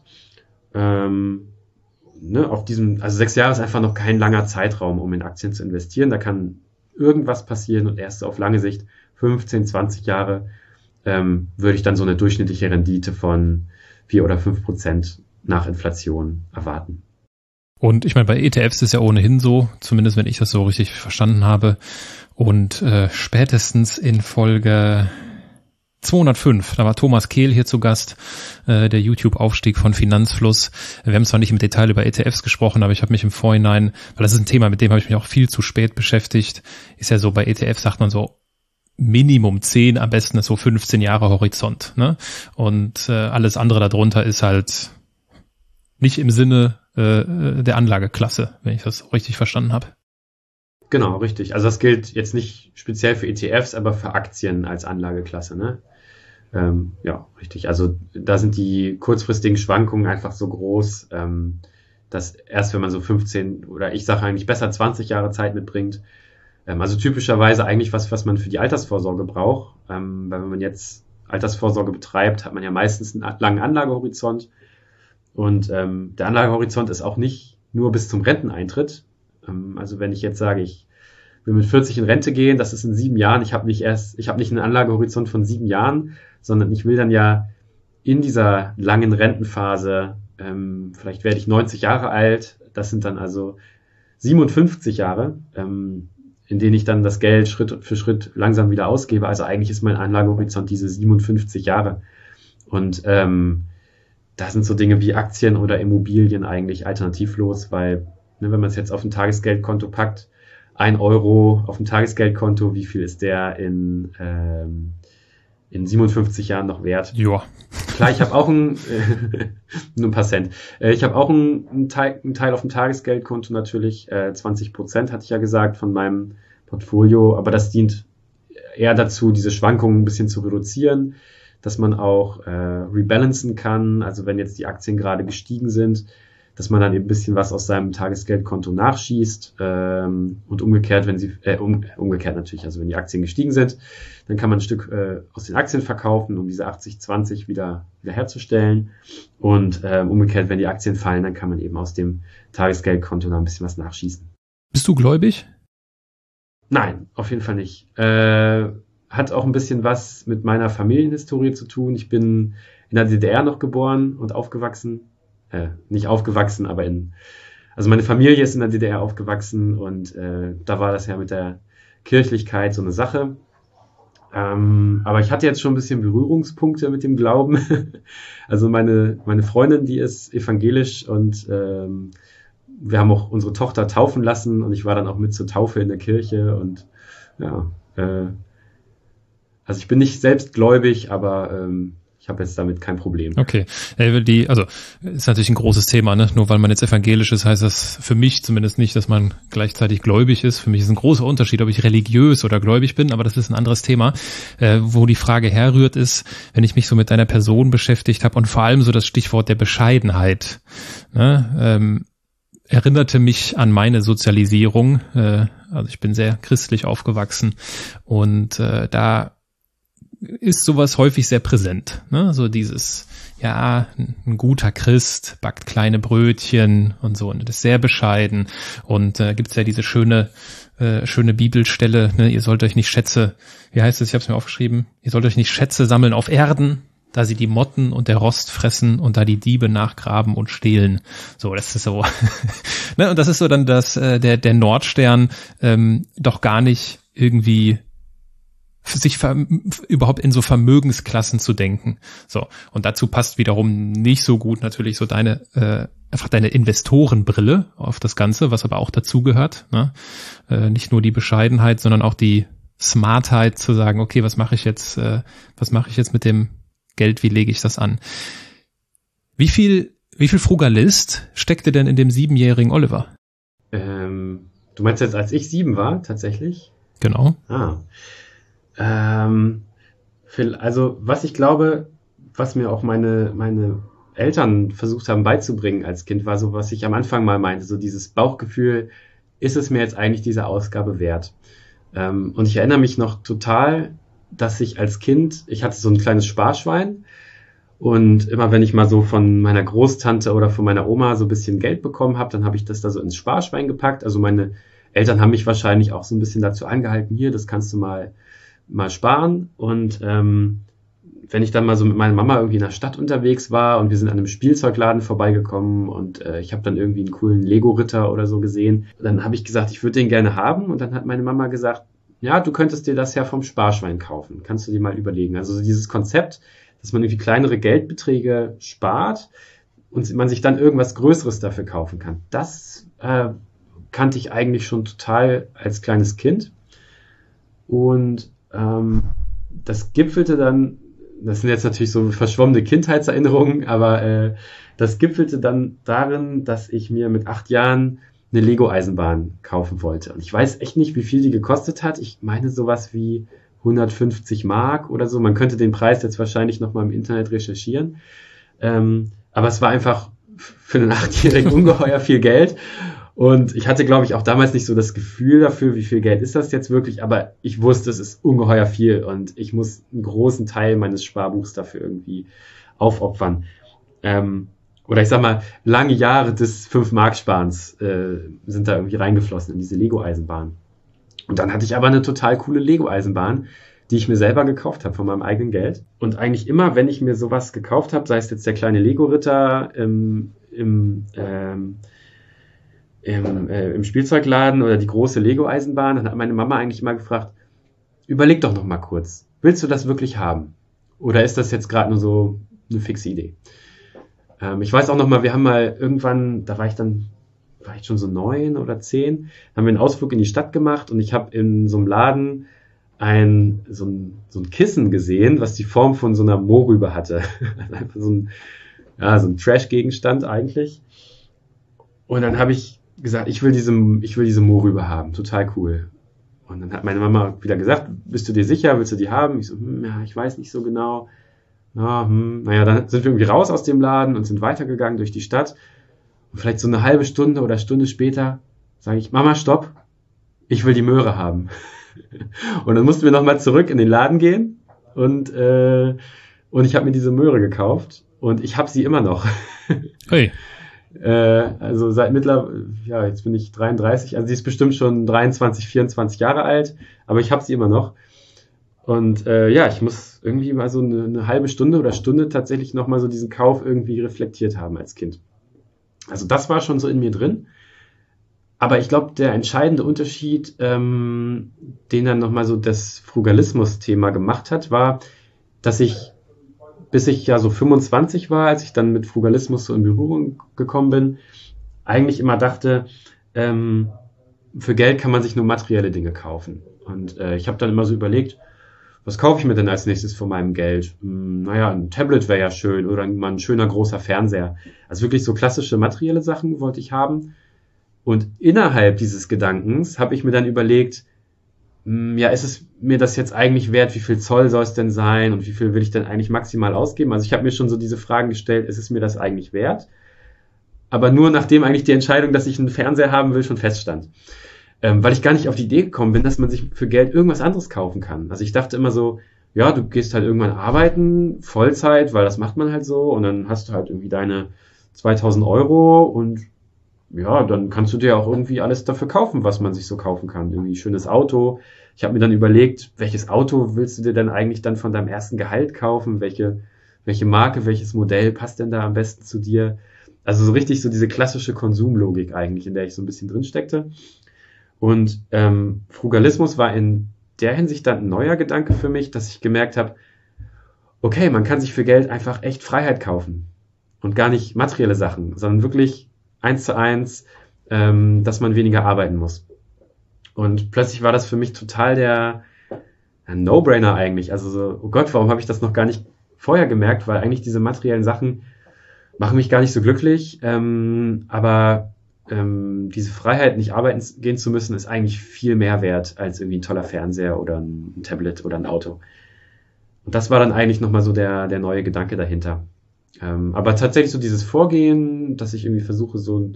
Auf also 6 Jahre ist einfach noch kein langer Zeitraum, um in Aktien zu investieren. Da kann irgendwas passieren und erst auf lange Sicht, 15, 20 Jahre, würde ich dann so eine durchschnittliche Rendite von 4 oder 5% nach Inflation erwarten. Und ich meine, bei ETFs ist ja ohnehin so, zumindest wenn ich das so richtig verstanden habe. Und spätestens in Folge 205, da war Thomas Kehl hier zu Gast, der YouTube-Aufstieg von Finanzfluss. Wir haben zwar nicht im Detail über ETFs gesprochen, aber ich habe mich im Vorhinein, weil das ist ein Thema, mit dem habe ich mich auch viel zu spät beschäftigt, ist ja so, bei ETFs sagt man so, Minimum 10, am besten ist so 15 Jahre Horizont, ne? Und alles andere darunter ist halt nicht im Sinne der Anlageklasse, wenn ich das richtig verstanden habe. Genau, richtig. Also das gilt jetzt nicht speziell für ETFs, aber für Aktien als Anlageklasse, ne? Ja, richtig. Also da sind die kurzfristigen Schwankungen einfach so groß, dass erst wenn man so 15 oder ich sage eigentlich besser 20 Jahre Zeit mitbringt, also typischerweise eigentlich was man für die Altersvorsorge braucht, weil wenn man jetzt Altersvorsorge betreibt, hat man ja meistens einen langen Anlagehorizont und der Anlagehorizont ist auch nicht nur bis zum Renteneintritt. Also wenn ich jetzt sage, ich will mit 40 in Rente gehen, das ist in 7 Jahren, ich habe nicht einen Anlagehorizont von 7 Jahren, sondern ich will dann ja in dieser langen Rentenphase, vielleicht werde ich 90 Jahre alt, das sind dann also 57 Jahre, in denen ich dann das Geld Schritt für Schritt langsam wieder ausgebe. Also eigentlich ist mein Anlagehorizont diese 57 Jahre. Und da sind so Dinge wie Aktien oder Immobilien eigentlich alternativlos, weil wenn man es jetzt auf ein Tagesgeldkonto packt, 1 Euro auf ein Tagesgeldkonto, wie viel ist der in 57 Jahren noch wert? Ja. Klar, ich habe auch nur ein paar Cent. Ich habe auch einen Teil auf dem Tagesgeldkonto natürlich, 20% hatte ich ja gesagt von meinem Portfolio, aber das dient eher dazu, diese Schwankungen ein bisschen zu reduzieren, dass man auch rebalancen kann, also wenn jetzt die Aktien gerade gestiegen sind, dass man dann eben ein bisschen was aus seinem Tagesgeldkonto nachschießt und umgekehrt, wenn sie umgekehrt natürlich, also wenn die Aktien gestiegen sind, dann kann man ein Stück aus den Aktien verkaufen, um diese 80-20 wieder herzustellen und umgekehrt, wenn die Aktien fallen, dann kann man eben aus dem Tagesgeldkonto noch ein bisschen was nachschießen. Bist du gläubig? Nein, auf jeden Fall nicht. Hat auch ein bisschen was mit meiner Familienhistorie zu tun. Ich bin in der DDR noch geboren und aufgewachsen. Nicht aufgewachsen, aber also meine Familie ist in der DDR aufgewachsen und da war das ja mit der Kirchlichkeit so eine Sache. Aber ich hatte jetzt schon ein bisschen Berührungspunkte mit dem Glauben. Also meine Freundin, die ist evangelisch und wir haben auch unsere Tochter taufen lassen und ich war dann auch mit zur Taufe in der Kirche und ja, also ich bin nicht selbst gläubig, aber ich habe jetzt damit kein Problem. Okay. Also ist natürlich ein großes Thema, ne? Nur weil man jetzt evangelisch ist, heißt das für mich zumindest nicht, dass man gleichzeitig gläubig ist. Für mich ist ein großer Unterschied, ob ich religiös oder gläubig bin, aber das ist ein anderes Thema. Wo die Frage herrührt ist, wenn ich mich so mit deiner Person beschäftigt habe und vor allem so das Stichwort der Bescheidenheit, ne? Erinnerte mich an meine Sozialisierung. Also ich bin sehr christlich aufgewachsen und da ist sowas häufig sehr präsent, ne? So dieses, ja, ein guter Christ backt kleine Brötchen und so, und das ist sehr bescheiden. Und gibt's ja diese schöne Bibelstelle, ne? Ihr sollt euch nicht Schätze, wie heißt es, ich habe es mir aufgeschrieben, ihr sollt euch nicht Schätze sammeln auf Erden, da sie die Motten und der Rost fressen und da die Diebe nachgraben und stehlen. So, das ist so, ne? Und das ist so dann der Nordstern doch gar nicht irgendwie sich überhaupt in so Vermögensklassen zu denken. So, und dazu passt wiederum nicht so gut natürlich so einfach deine Investorenbrille auf das Ganze, was aber auch dazugehört, ne? Nicht nur die Bescheidenheit, sondern auch die Smartheit zu sagen, okay, was mache ich jetzt mit dem Geld, wie lege ich das an? Wie viel Frugalist steckte denn in dem 7-jährigen Oliver? Du meinst jetzt, als ich 7 war, tatsächlich? Genau. Also was ich glaube, was mir auch meine Eltern versucht haben beizubringen als Kind, war so, was ich am Anfang mal meinte, so dieses Bauchgefühl, ist es mir jetzt eigentlich diese Ausgabe wert? Und ich erinnere mich noch total, dass ich als Kind, ich hatte so ein kleines Sparschwein und immer wenn ich mal so von meiner Großtante oder von meiner Oma so ein bisschen Geld bekommen habe, dann habe ich das da so ins Sparschwein gepackt. Also meine Eltern haben mich wahrscheinlich auch so ein bisschen dazu angehalten, hier, das kannst du mal sparen. Und wenn ich dann mal so mit meiner Mama irgendwie in der Stadt unterwegs war und wir sind an einem Spielzeugladen vorbeigekommen und ich habe dann irgendwie einen coolen Lego-Ritter oder so gesehen, dann habe ich gesagt, ich würde den gerne haben. Und dann hat meine Mama gesagt, ja, du könntest dir das ja vom Sparschwein kaufen. Kannst du dir mal überlegen. Also dieses Konzept, dass man irgendwie kleinere Geldbeträge spart und man sich dann irgendwas Größeres dafür kaufen kann. Das kannte ich eigentlich schon total als kleines Kind. Und das gipfelte dann, das sind jetzt natürlich so verschwommene Kindheitserinnerungen, aber das gipfelte dann darin, dass ich mir mit 8 Jahren eine Lego-Eisenbahn kaufen wollte. Und ich weiß echt nicht, wie viel die gekostet hat. Ich meine sowas wie 150 Mark oder so. Man könnte den Preis jetzt wahrscheinlich nochmal im Internet recherchieren. Aber es war einfach für einen 8-Jährigen ungeheuer viel Geld. Und ich hatte, glaube ich, auch damals nicht so das Gefühl dafür, wie viel Geld ist das jetzt wirklich. Aber ich wusste, es ist ungeheuer viel und ich muss einen großen Teil meines Sparbuchs dafür irgendwie aufopfern. Oder ich sag mal, lange Jahre des 5-Mark-Sparens sind da irgendwie reingeflossen in diese Lego-Eisenbahn. Und dann hatte ich aber eine total coole Lego-Eisenbahn, die ich mir selber gekauft habe von meinem eigenen Geld. Und eigentlich immer, wenn ich mir sowas gekauft habe, sei es jetzt der kleine Lego-Ritter im Spielzeugladen oder die große Lego-Eisenbahn, dann hat meine Mama eigentlich mal gefragt, überleg doch noch mal kurz, willst du das wirklich haben? Oder ist das jetzt gerade nur so eine fixe Idee? Ich weiß auch noch mal, wir haben mal irgendwann, da war ich schon so 9 oder 10, haben wir einen Ausflug in die Stadt gemacht und ich habe in so einem Laden so ein Kissen gesehen, was die Form von so einer Mohrrübe hatte. Einfach so ein Trash-Gegenstand eigentlich. Und dann habe ich gesagt, ich will diese Mohrrübe haben, total cool. Und dann hat meine Mama wieder gesagt, bist du dir sicher, willst du die haben? Ich so, ja, ich weiß nicht so genau. Ja, naja, dann sind wir irgendwie raus aus dem Laden und sind weitergegangen durch die Stadt. Und vielleicht so eine halbe Stunde oder Stunde später sage ich, Mama, stopp, ich will die Möhre haben. Und dann mussten wir nochmal zurück in den Laden gehen und ich habe mir diese Möhre gekauft und ich habe sie immer noch. Hey. Also seit mittlerweile, ja, jetzt bin ich 33, also sie ist bestimmt schon 23, 24 Jahre alt, aber ich habe sie immer noch. Und ja, ich muss irgendwie mal so eine halbe Stunde oder Stunde tatsächlich nochmal so diesen Kauf irgendwie reflektiert haben als Kind. Also das war schon so in mir drin. Aber ich glaube, der entscheidende Unterschied, den dann nochmal so das Frugalismus-Thema gemacht hat, war, dass ich, bis ich ja so 25 war, als ich dann mit Frugalismus so in Berührung gekommen bin, eigentlich immer dachte, für Geld kann man sich nur materielle Dinge kaufen. Und ich habe dann immer so überlegt, was kaufe ich mir denn als nächstes von meinem Geld? Naja, ein Tablet wäre ja schön oder mal ein schöner großer Fernseher. Also wirklich so klassische materielle Sachen wollte ich haben. Und innerhalb dieses Gedankens habe ich mir dann überlegt, ja, ist es mir das jetzt eigentlich wert? Wie viel Zoll soll es denn sein? Und wie viel will ich denn eigentlich maximal ausgeben? Also ich habe mir schon so diese Fragen gestellt, ist es mir das eigentlich wert? Aber nur nachdem eigentlich die Entscheidung, dass ich einen Fernseher haben will, schon feststand. Weil ich gar nicht auf die Idee gekommen bin, dass man sich für Geld irgendwas anderes kaufen kann. Also ich dachte immer so, ja, du gehst halt irgendwann arbeiten, Vollzeit, weil das macht man halt so. Und dann hast du halt irgendwie deine 2000 Euro und ja, dann kannst du dir auch irgendwie alles dafür kaufen, was man sich so kaufen kann. Irgendwie ein schönes Auto. Ich habe mir dann überlegt, welches Auto willst du dir denn eigentlich dann von deinem ersten Gehalt kaufen? Welche Marke, welches Modell passt denn da am besten zu dir? Also so richtig so diese klassische Konsumlogik eigentlich, in der ich so ein bisschen drin steckte. Und Frugalismus war in der Hinsicht dann ein neuer Gedanke für mich, dass ich gemerkt habe, okay, man kann sich für Geld einfach echt Freiheit kaufen. Und gar nicht materielle Sachen, sondern wirklich 1:1, dass man weniger arbeiten muss. Und plötzlich war das für mich total der No-Brainer eigentlich. Also so, oh Gott, warum habe ich das noch gar nicht vorher gemerkt? Weil eigentlich diese materiellen Sachen machen mich gar nicht so glücklich. Aber diese Freiheit, nicht arbeiten gehen zu müssen, ist eigentlich viel mehr wert als irgendwie ein toller Fernseher oder ein Tablet oder ein Auto. Und das war dann eigentlich nochmal so der neue Gedanke dahinter. Aber tatsächlich so dieses Vorgehen, dass ich irgendwie versuche, so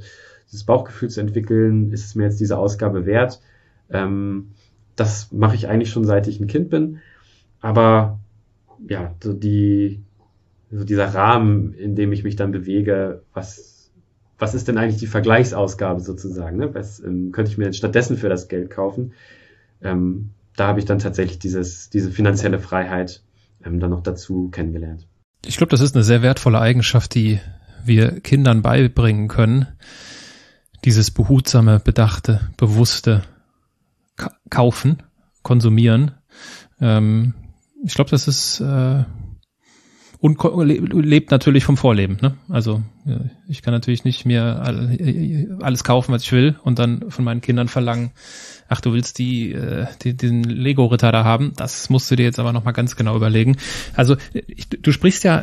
dieses Bauchgefühl zu entwickeln, ist es mir jetzt diese Ausgabe wert? Das mache ich eigentlich schon seit ich ein Kind bin. Aber ja, so dieser Rahmen, in dem ich mich dann bewege, was ist denn eigentlich die Vergleichsausgabe sozusagen? Ne? Was könnte ich mir denn stattdessen für das Geld kaufen? Da habe ich dann tatsächlich diese finanzielle Freiheit dann noch dazu kennengelernt. Ich glaube, das ist eine sehr wertvolle Eigenschaft, die wir Kindern beibringen können. Dieses behutsame, bedachte, bewusste Kaufen, Konsumieren. Ich glaube, das ist und lebt natürlich vom Vorleben. Ne? Also ich kann natürlich nicht mir alles kaufen, was ich will und dann von meinen Kindern verlangen, ach, du willst den Lego-Ritter da haben, das musst du dir jetzt aber nochmal ganz genau überlegen. Also du sprichst ja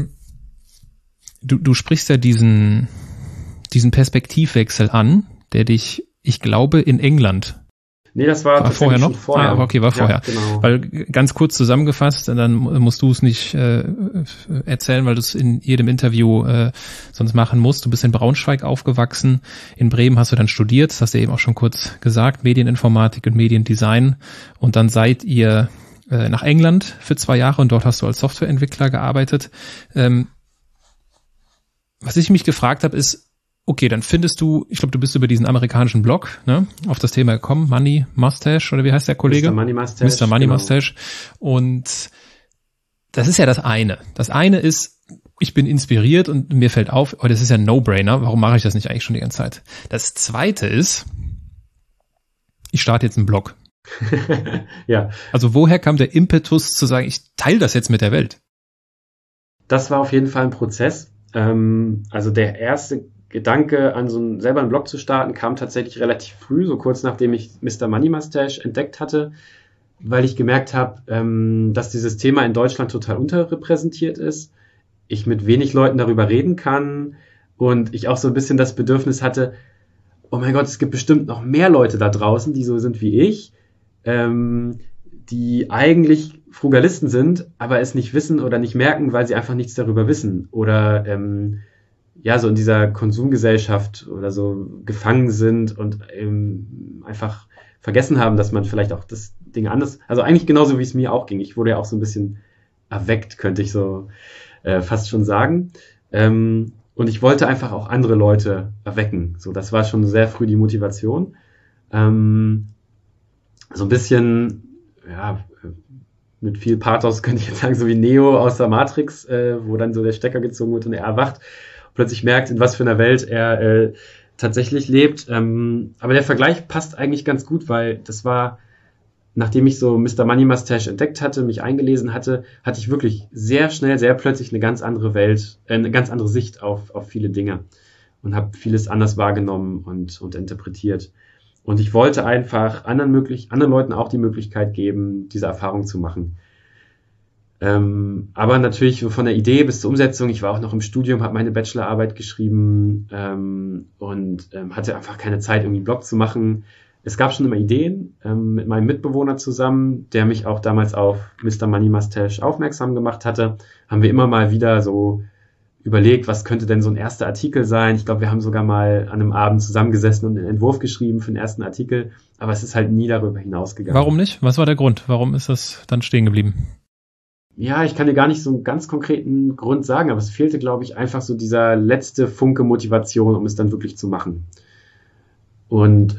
du sprichst ja diesen Perspektivwechsel an, der dich, ich glaube, in England. Nee, das war vorher noch? Vorher. Okay, war vorher. Ja, genau. Weil ganz kurz zusammengefasst, dann musst du es nicht erzählen, weil du es in jedem Interview sonst machen musst. Du bist in Braunschweig aufgewachsen. In Bremen hast du dann studiert, das hast du eben auch schon kurz gesagt, Medieninformatik und Mediendesign. Und dann seid ihr nach England für 2 Jahre und dort hast du als Softwareentwickler gearbeitet. Was ich mich gefragt habe, ist, okay, dann findest du, ich glaube, du bist über diesen amerikanischen Blog, ne, auf das Thema gekommen, Money Mustache, oder wie heißt der Kollege? Mr. Money Mustache. Mr. Money genau. Mustache. Und das ist ja das eine. Das eine ist, ich bin inspiriert und mir fällt auf, oh, das ist ja ein No-Brainer, warum mache ich das nicht eigentlich schon die ganze Zeit? Das zweite ist, ich starte jetzt einen Blog. Ja. Also woher kam der Impetus zu sagen, ich teile das jetzt mit der Welt? Das war auf jeden Fall ein Prozess. Also der erste Gedanke, selber einen Blog zu starten, kam tatsächlich relativ früh, so kurz nachdem ich Mr. Money Mustache entdeckt hatte, weil ich gemerkt habe, dass dieses Thema in Deutschland total unterrepräsentiert ist, ich mit wenig Leuten darüber reden kann und ich auch so ein bisschen das Bedürfnis hatte, oh mein Gott, es gibt bestimmt noch mehr Leute da draußen, die so sind wie ich, die eigentlich Frugalisten sind, aber es nicht wissen oder nicht merken, weil sie einfach nichts darüber wissen oder so in dieser Konsumgesellschaft oder so gefangen sind und einfach vergessen haben, dass man vielleicht auch das Ding anders, also eigentlich genauso wie es mir auch ging. Ich wurde ja auch so ein bisschen erweckt, könnte ich so fast schon sagen. Und ich wollte einfach auch andere Leute erwecken. So, das war schon sehr früh die Motivation. So ein bisschen, ja, mit viel Pathos könnte ich jetzt sagen, so wie Neo aus der Matrix, wo dann so der Stecker gezogen wird und er erwacht, plötzlich merkt, in was für einer Welt er tatsächlich lebt. Aber der Vergleich passt eigentlich ganz gut, weil das war, nachdem ich so Mr. Money Mustache entdeckt hatte, mich eingelesen hatte, hatte ich wirklich sehr schnell, sehr plötzlich eine ganz andere Welt, eine ganz andere Sicht auf viele Dinge und habe vieles anders wahrgenommen und interpretiert. Und ich wollte einfach anderen Leuten auch die Möglichkeit geben, diese Erfahrung zu machen. Aber natürlich von der Idee bis zur Umsetzung, ich war auch noch im Studium, habe meine Bachelorarbeit geschrieben und hatte einfach keine Zeit, irgendwie einen Blog zu machen. Es gab schon immer Ideen mit meinem Mitbewohner zusammen, der mich auch damals auf Mr. Money Mustache aufmerksam gemacht hatte. Haben wir immer mal wieder so überlegt, was könnte denn so ein erster Artikel sein. Ich glaube, wir haben sogar mal an einem Abend zusammengesessen und einen Entwurf geschrieben für den ersten Artikel, aber es ist halt nie darüber hinausgegangen. Warum nicht? Was war der Grund? Warum ist das dann stehen geblieben? Ja, ich kann dir gar nicht so einen ganz konkreten Grund sagen, aber es fehlte, glaube ich, einfach so dieser letzte Funke Motivation, um es dann wirklich zu machen. Und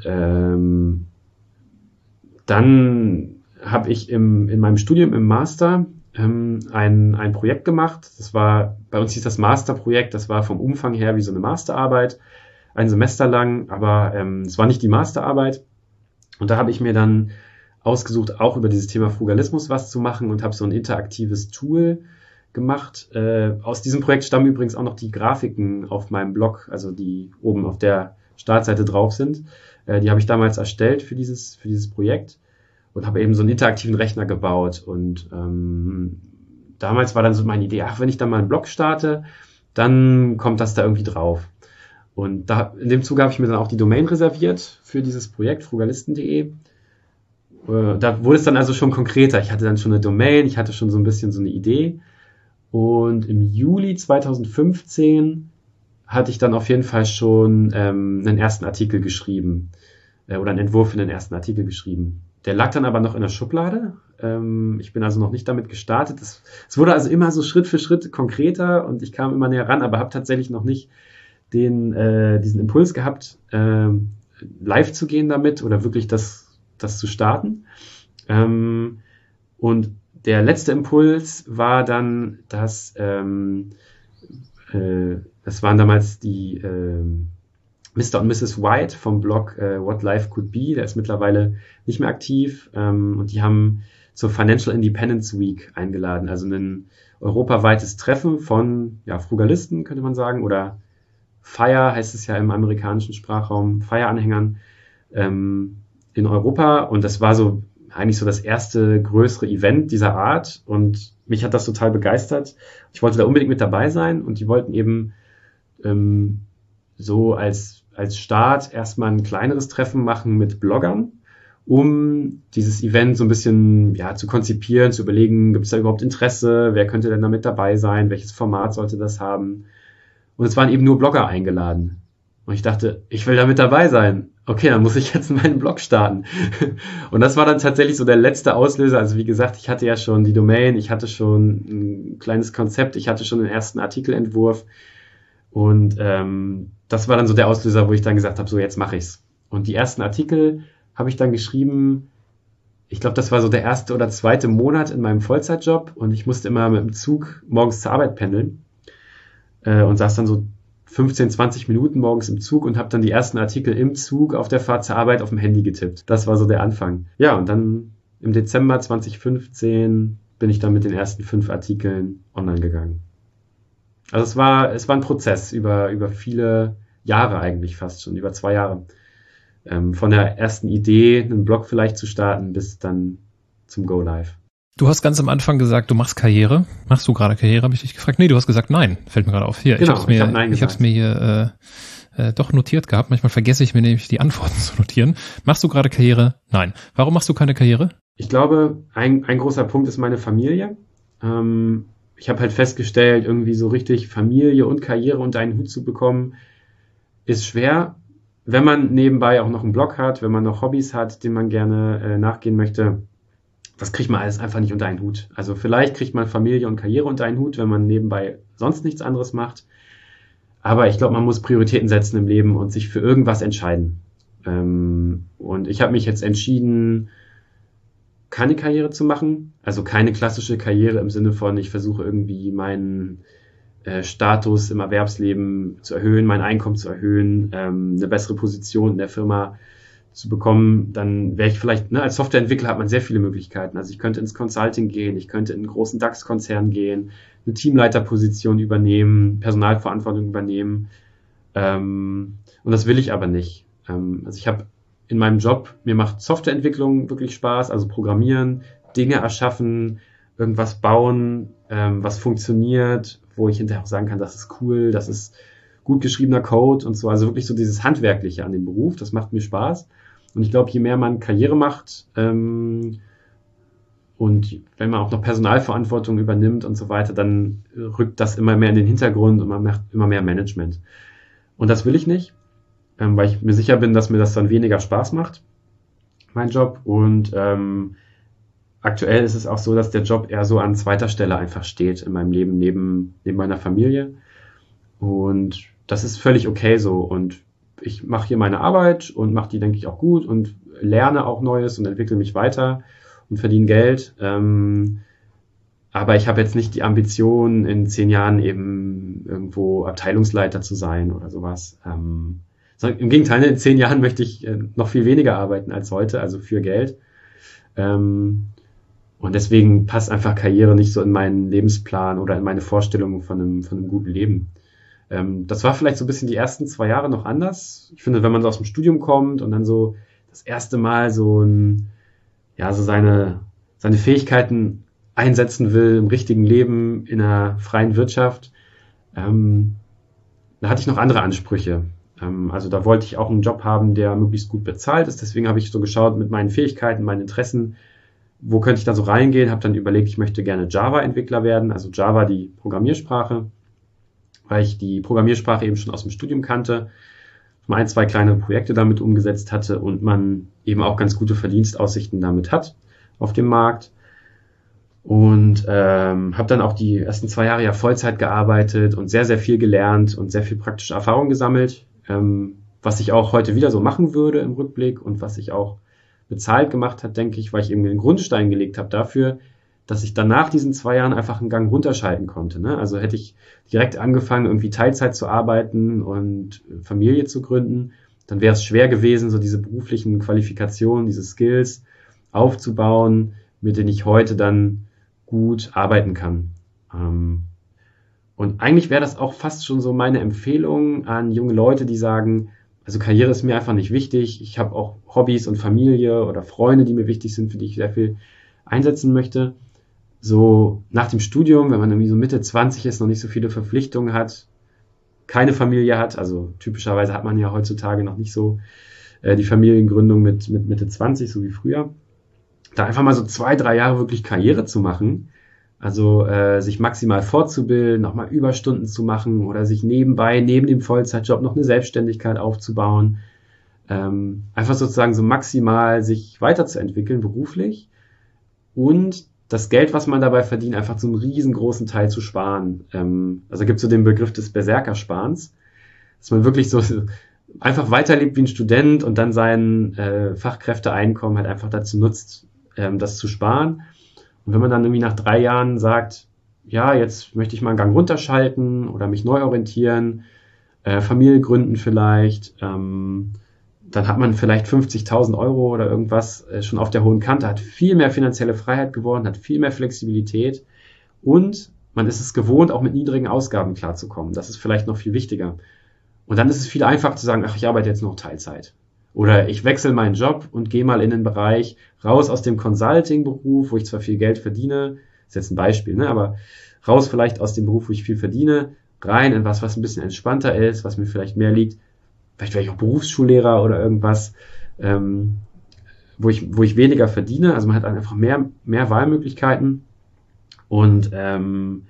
dann habe ich in meinem Studium im Master ein Projekt gemacht. Das war, bei uns hieß das Masterprojekt, das war vom Umfang her wie so eine Masterarbeit, ein Semester lang, aber es war nicht die Masterarbeit. Und da habe ich mir dann ausgesucht, auch über dieses Thema Frugalismus was zu machen und habe so ein interaktives Tool gemacht. Aus diesem Projekt stammen übrigens auch noch die Grafiken auf meinem Blog, also die oben auf der Startseite drauf sind. Die habe ich damals erstellt für dieses Projekt und habe eben so einen interaktiven Rechner gebaut. Und damals war dann so meine Idee, wenn ich dann mal einen Blog starte, dann kommt das da irgendwie drauf. Und in dem Zuge habe ich mir dann auch die Domain reserviert für dieses Projekt, frugalisten.de. Da wurde es dann also schon konkreter. Ich hatte dann schon eine Domain, ich hatte schon so ein bisschen so eine Idee. Und im Juli 2015 hatte ich dann auf jeden Fall schon einen ersten Artikel geschrieben oder einen Entwurf für den ersten Artikel geschrieben. Der lag dann aber noch in der Schublade. Ich bin also noch nicht damit gestartet. Es wurde also immer so Schritt für Schritt konkreter und ich kam immer näher ran, aber habe tatsächlich noch nicht diesen Impuls gehabt, live zu gehen damit oder wirklich das zu starten. Und der letzte Impuls war dann, das waren damals die Mr. und Mrs. White vom Blog What Life Could Be. Der ist mittlerweile nicht mehr aktiv und die haben zur Financial Independence Week eingeladen, also ein europaweites Treffen von Frugalisten, könnte man sagen, oder FIRE heißt es ja im amerikanischen Sprachraum, FIRE-Anhängern in Europa, und das war so eigentlich so das erste größere Event dieser Art und mich hat das total begeistert. Ich wollte da unbedingt mit dabei sein und die wollten eben so als Start erstmal ein kleineres Treffen machen mit Bloggern, um dieses Event so ein bisschen zu konzipieren, zu überlegen, gibt es da überhaupt Interesse, wer könnte denn da mit dabei sein, welches Format sollte das haben. Und es waren eben nur Blogger eingeladen. Und ich dachte, ich will da mit dabei sein. Okay, dann muss ich jetzt meinen Blog starten. Und das war dann tatsächlich so der letzte Auslöser. Also wie gesagt, ich hatte ja schon die Domain, ich hatte schon ein kleines Konzept, ich hatte schon den ersten Artikelentwurf. Und das war dann so der Auslöser, wo ich dann gesagt habe, so jetzt mache ich's. Und die ersten Artikel habe ich dann geschrieben. Ich glaube, das war so der erste oder zweite Monat in meinem Vollzeitjob. Und ich musste immer mit dem Zug morgens zur Arbeit pendeln. Und saß dann so 15, 20 Minuten morgens im Zug und habe dann die ersten Artikel im Zug auf der Fahrt zur Arbeit auf dem Handy getippt. Das war so der Anfang. Ja, und dann im Dezember 2015 bin ich dann mit den ersten 5 Artikeln online gegangen. Also es war ein Prozess über viele Jahre eigentlich fast schon, über 2 Jahre. Von der ersten Idee, einen Blog vielleicht zu starten, bis dann zum Go Live. Du hast ganz am Anfang gesagt, du machst Karriere. Machst du gerade Karriere, habe ich dich gefragt. Nee, du hast gesagt nein. Fällt mir gerade auf. Hier, genau, ich habe es mir hier doch notiert gehabt. Manchmal vergesse ich mir nämlich die Antworten zu notieren. Machst du gerade Karriere? Nein. Warum machst du keine Karriere? Ich glaube, ein großer Punkt ist meine Familie. Ich habe halt festgestellt, irgendwie so richtig Familie und Karriere unter einen Hut zu bekommen, ist schwer. Wenn man nebenbei auch noch einen Blog hat, wenn man noch Hobbys hat, denen man gerne nachgehen möchte, das kriegt man alles einfach nicht unter einen Hut. Also vielleicht kriegt man Familie und Karriere unter einen Hut, wenn man nebenbei sonst nichts anderes macht. Aber ich glaube, man muss Prioritäten setzen im Leben und sich für irgendwas entscheiden. Und ich habe mich jetzt entschieden, keine Karriere zu machen. Also keine klassische Karriere im Sinne von, ich versuche irgendwie meinen Status im Erwerbsleben zu erhöhen, mein Einkommen zu erhöhen, eine bessere Position in der Firma zu bekommen, dann wäre ich vielleicht, als Softwareentwickler hat man sehr viele Möglichkeiten. Also ich könnte ins Consulting gehen, ich könnte in einen großen DAX-Konzern gehen, eine Teamleiterposition übernehmen, Personalverantwortung übernehmen. Und das will ich aber nicht. Also ich habe in meinem Job, mir macht Softwareentwicklung wirklich Spaß, also Programmieren, Dinge erschaffen, irgendwas bauen, was funktioniert, wo ich hinterher auch sagen kann, das ist cool, das ist gut geschriebener Code und so. Also wirklich so dieses Handwerkliche an dem Beruf, das macht mir Spaß. Und ich glaube, je mehr man Karriere macht und wenn man auch noch Personalverantwortung übernimmt und so weiter, dann rückt das immer mehr in den Hintergrund und man macht immer mehr Management. Und das will ich nicht, weil ich mir sicher bin, dass mir das dann weniger Spaß macht, mein Job. Und aktuell ist es auch so, dass der Job eher so an zweiter Stelle einfach steht in meinem Leben, neben meiner Familie. Und das ist völlig okay so. Und ich mache hier meine Arbeit und mache die, denke ich, auch gut und lerne auch Neues und entwickle mich weiter und verdiene Geld. Aber ich habe jetzt nicht die Ambition, in 10 Jahren eben irgendwo Abteilungsleiter zu sein oder sowas. Im Gegenteil, in 10 Jahren möchte ich noch viel weniger arbeiten als heute, also für Geld. Und deswegen passt einfach Karriere nicht so in meinen Lebensplan oder in meine Vorstellungen von einem guten Leben. Das war vielleicht so ein bisschen die ersten 2 Jahre noch anders. Ich finde, wenn man so aus dem Studium kommt und dann so das erste Mal so seine Fähigkeiten einsetzen will im richtigen Leben in einer freien Wirtschaft, da hatte ich noch andere Ansprüche. Also da wollte ich auch einen Job haben, der möglichst gut bezahlt ist. Deswegen habe ich so geschaut mit meinen Fähigkeiten, meinen Interessen, wo könnte ich da so reingehen, habe dann überlegt, ich möchte gerne Java-Entwickler werden, also Java, die Programmiersprache. weil ich die Programmiersprache eben schon aus dem Studium kannte, mal 1, 2 kleine Projekte damit umgesetzt hatte und man eben auch ganz gute Verdienstaussichten damit hat auf dem Markt. Und habe dann auch die ersten 2 Jahre ja Vollzeit gearbeitet und sehr, sehr viel gelernt und sehr viel praktische Erfahrung gesammelt, was ich auch heute wieder so machen würde im Rückblick und was ich auch bezahlt gemacht hat, denke ich, weil ich eben den Grundstein gelegt habe dafür, dass ich dann nach diesen 2 Jahren einfach einen Gang runterschalten konnte. Ne? Also hätte ich direkt angefangen, irgendwie Teilzeit zu arbeiten und Familie zu gründen, dann wäre es schwer gewesen, so diese beruflichen Qualifikationen, diese Skills aufzubauen, mit denen ich heute dann gut arbeiten kann. Und eigentlich wäre das auch fast schon so meine Empfehlung an junge Leute, die sagen, also Karriere ist mir einfach nicht wichtig, ich habe auch Hobbys und Familie oder Freunde, die mir wichtig sind, für die ich sehr viel einsetzen möchte. So nach dem Studium, wenn man irgendwie so Mitte 20 ist, noch nicht so viele Verpflichtungen hat, keine Familie hat, also typischerweise hat man ja heutzutage noch nicht so die Familiengründung mit Mitte 20, so wie früher, da einfach mal so 2, 3 Jahre wirklich Karriere zu machen, also sich maximal fortzubilden, nochmal Überstunden zu machen oder sich nebenbei, neben dem Vollzeitjob noch eine Selbstständigkeit aufzubauen, einfach sozusagen so maximal sich weiterzuentwickeln beruflich und das Geld, was man dabei verdient, einfach zu einem riesengroßen Teil zu sparen. Also gibt es so den Begriff des Berserkersparens, dass man wirklich so einfach weiterlebt wie ein Student und dann sein Fachkräfteeinkommen halt einfach dazu nutzt, das zu sparen. Und wenn man dann irgendwie nach 3 Jahren sagt, ja, jetzt möchte ich mal einen Gang runterschalten oder mich neu orientieren, Familie gründen vielleicht, dann hat man vielleicht 50.000 Euro oder irgendwas schon auf der hohen Kante, hat viel mehr finanzielle Freiheit gewonnen, hat viel mehr Flexibilität und man ist es gewohnt, auch mit niedrigen Ausgaben klarzukommen. Das ist vielleicht noch viel wichtiger. Und dann ist es viel einfacher zu sagen, ach, ich arbeite jetzt noch Teilzeit. Oder ich wechsle meinen Job und gehe mal in den Bereich raus aus dem Consulting-Beruf, wo ich zwar viel Geld verdiene, ist jetzt ein Beispiel, ne, aber raus vielleicht aus dem Beruf, wo ich viel verdiene, rein in was ein bisschen entspannter ist, was mir vielleicht mehr liegt. Vielleicht wäre ich auch Berufsschullehrer oder irgendwas, wo ich weniger verdiene. Also man hat einfach mehr Wahlmöglichkeiten und und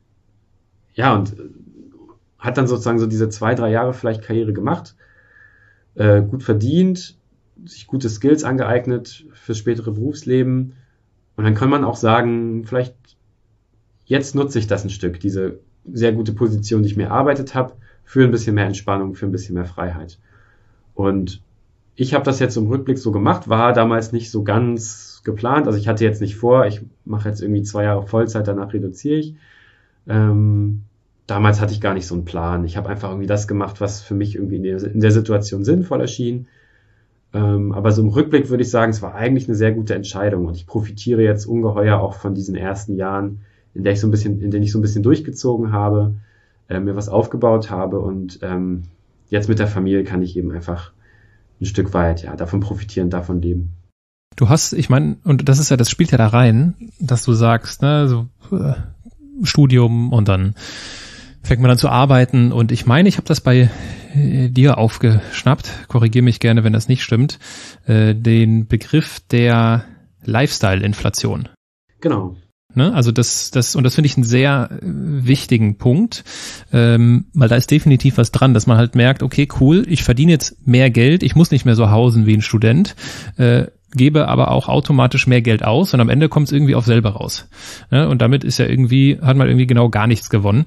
hat dann sozusagen so diese 2, 3 Jahre vielleicht Karriere gemacht, gut verdient, sich gute Skills angeeignet fürs spätere Berufsleben und dann kann man auch sagen, vielleicht jetzt nutze ich das ein Stück, diese sehr gute Position, die ich mir erarbeitet habe, für ein bisschen mehr Entspannung, für ein bisschen mehr Freiheit. Und ich habe das jetzt im Rückblick so gemacht, war damals nicht so ganz geplant. Also ich hatte jetzt nicht vor, ich mache jetzt irgendwie 2 Jahre Vollzeit, danach reduziere ich. Damals hatte ich gar nicht so einen Plan. Ich habe einfach irgendwie das gemacht, was für mich irgendwie in der Situation sinnvoll erschien. Aber so im Rückblick würde ich sagen, es war eigentlich eine sehr gute Entscheidung. Und ich profitiere jetzt ungeheuer auch von diesen ersten Jahren, in denen ich so ein bisschen durchgezogen habe, mir was aufgebaut habe und jetzt mit der Familie kann ich eben einfach ein Stück weit davon profitieren, davon leben. Du hast, ich meine, und das spielt ja da rein, dass du sagst, ne, so Studium und dann fängt man an zu arbeiten und ich meine, ich habe das bei dir aufgeschnappt, korrigiere mich gerne, wenn das nicht stimmt, den Begriff der Lifestyle-Inflation. Genau. Ne? Also das finde ich einen sehr wichtigen Punkt, weil da ist definitiv was dran, dass man halt merkt, okay, cool, ich verdiene jetzt mehr Geld, ich muss nicht mehr so hausen wie ein Student, gebe aber auch automatisch mehr Geld aus und am Ende kommt es irgendwie auf selber raus. Ne? Und damit hat man irgendwie genau gar nichts gewonnen.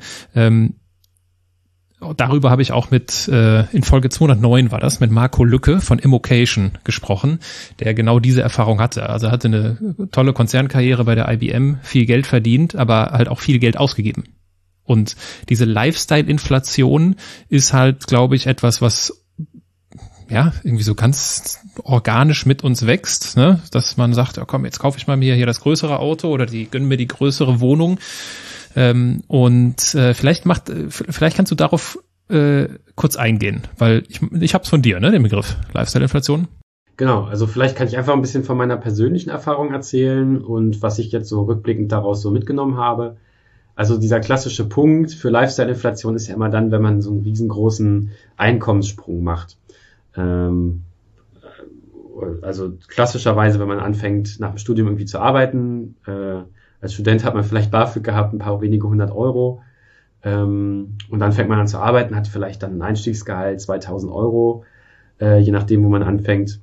Darüber habe ich auch in Folge 209 war das, mit Marco Lücke von Immocation gesprochen, der genau diese Erfahrung hatte. Also er hatte eine tolle Konzernkarriere bei der IBM, viel Geld verdient, aber halt auch viel Geld ausgegeben. Und diese Lifestyle-Inflation ist halt, glaube ich, etwas, was ja irgendwie so ganz organisch mit uns wächst, ne? Dass man sagt, ja komm, jetzt kaufe ich mal mir hier das größere Auto oder gönne mir die größere Wohnung. Vielleicht kannst du darauf kurz eingehen, weil ich habe es von dir, ne, den Begriff Lifestyle-Inflation. Genau, also vielleicht kann ich einfach ein bisschen von meiner persönlichen Erfahrung erzählen und was ich jetzt so rückblickend daraus so mitgenommen habe. Also dieser klassische Punkt für Lifestyle-Inflation ist ja immer dann, wenn man so einen riesengroßen Einkommenssprung macht. Also klassischerweise, wenn man anfängt, nach dem Studium irgendwie zu arbeiten, als Student hat man vielleicht BAföG gehabt, ein paar wenige 100 Euro. Und dann fängt man an zu arbeiten, hat vielleicht dann ein Einstiegsgehalt, 2.000 Euro, je nachdem, wo man anfängt.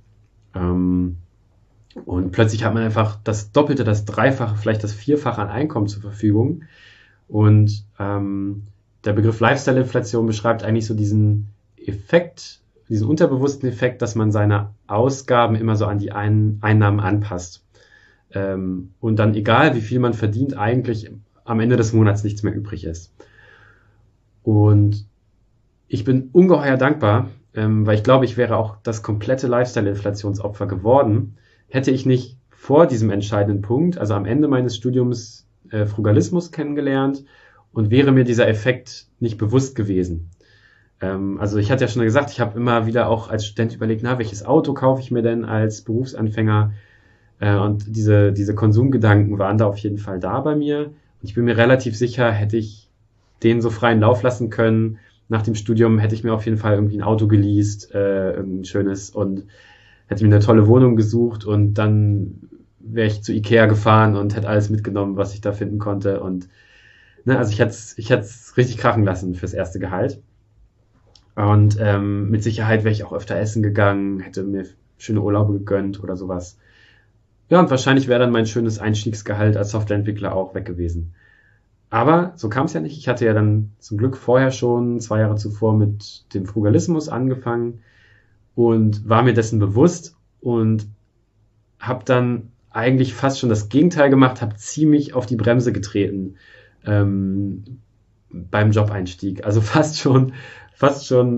Und plötzlich hat man einfach das Doppelte, das Dreifache, vielleicht das Vierfache an Einkommen zur Verfügung. Und der Begriff Lifestyle-Inflation beschreibt eigentlich so diesen Effekt, diesen unterbewussten Effekt, dass man seine Ausgaben immer so an die Einnahmen anpasst. Und dann, egal wie viel man verdient, eigentlich am Ende des Monats nichts mehr übrig ist. Und ich bin ungeheuer dankbar, weil ich glaube, ich wäre auch das komplette Lifestyle-Inflationsopfer geworden, hätte ich nicht vor diesem entscheidenden Punkt, also am Ende meines Studiums, Frugalismus kennengelernt und wäre mir dieser Effekt nicht bewusst gewesen. Also ich hatte ja schon gesagt, ich habe immer wieder auch als Student überlegt, welches Auto kaufe ich mir denn als Berufsanfänger? Und diese Konsumgedanken waren da auf jeden Fall da bei mir. Und ich bin mir relativ sicher, hätte ich den so freien Lauf lassen können. Nach dem Studium hätte ich mir auf jeden Fall irgendwie ein Auto geleast, irgendein schönes, und hätte mir eine tolle Wohnung gesucht, und dann wäre ich zu Ikea gefahren und hätte alles mitgenommen, was ich da finden konnte. Und also ich hätte es richtig krachen lassen fürs erste Gehalt. Und mit Sicherheit wäre ich auch öfter essen gegangen, hätte mir schöne Urlaube gegönnt oder sowas. Ja, und wahrscheinlich wäre dann mein schönes Einstiegsgehalt als Softwareentwickler auch weg gewesen. Aber so kam es ja nicht. Ich hatte ja dann zum Glück vorher schon 2 Jahre zuvor mit dem Frugalismus angefangen und war mir dessen bewusst und habe dann eigentlich fast schon das Gegenteil gemacht, habe ziemlich auf die Bremse getreten beim Job-Einstieg. Also fast schon fast schon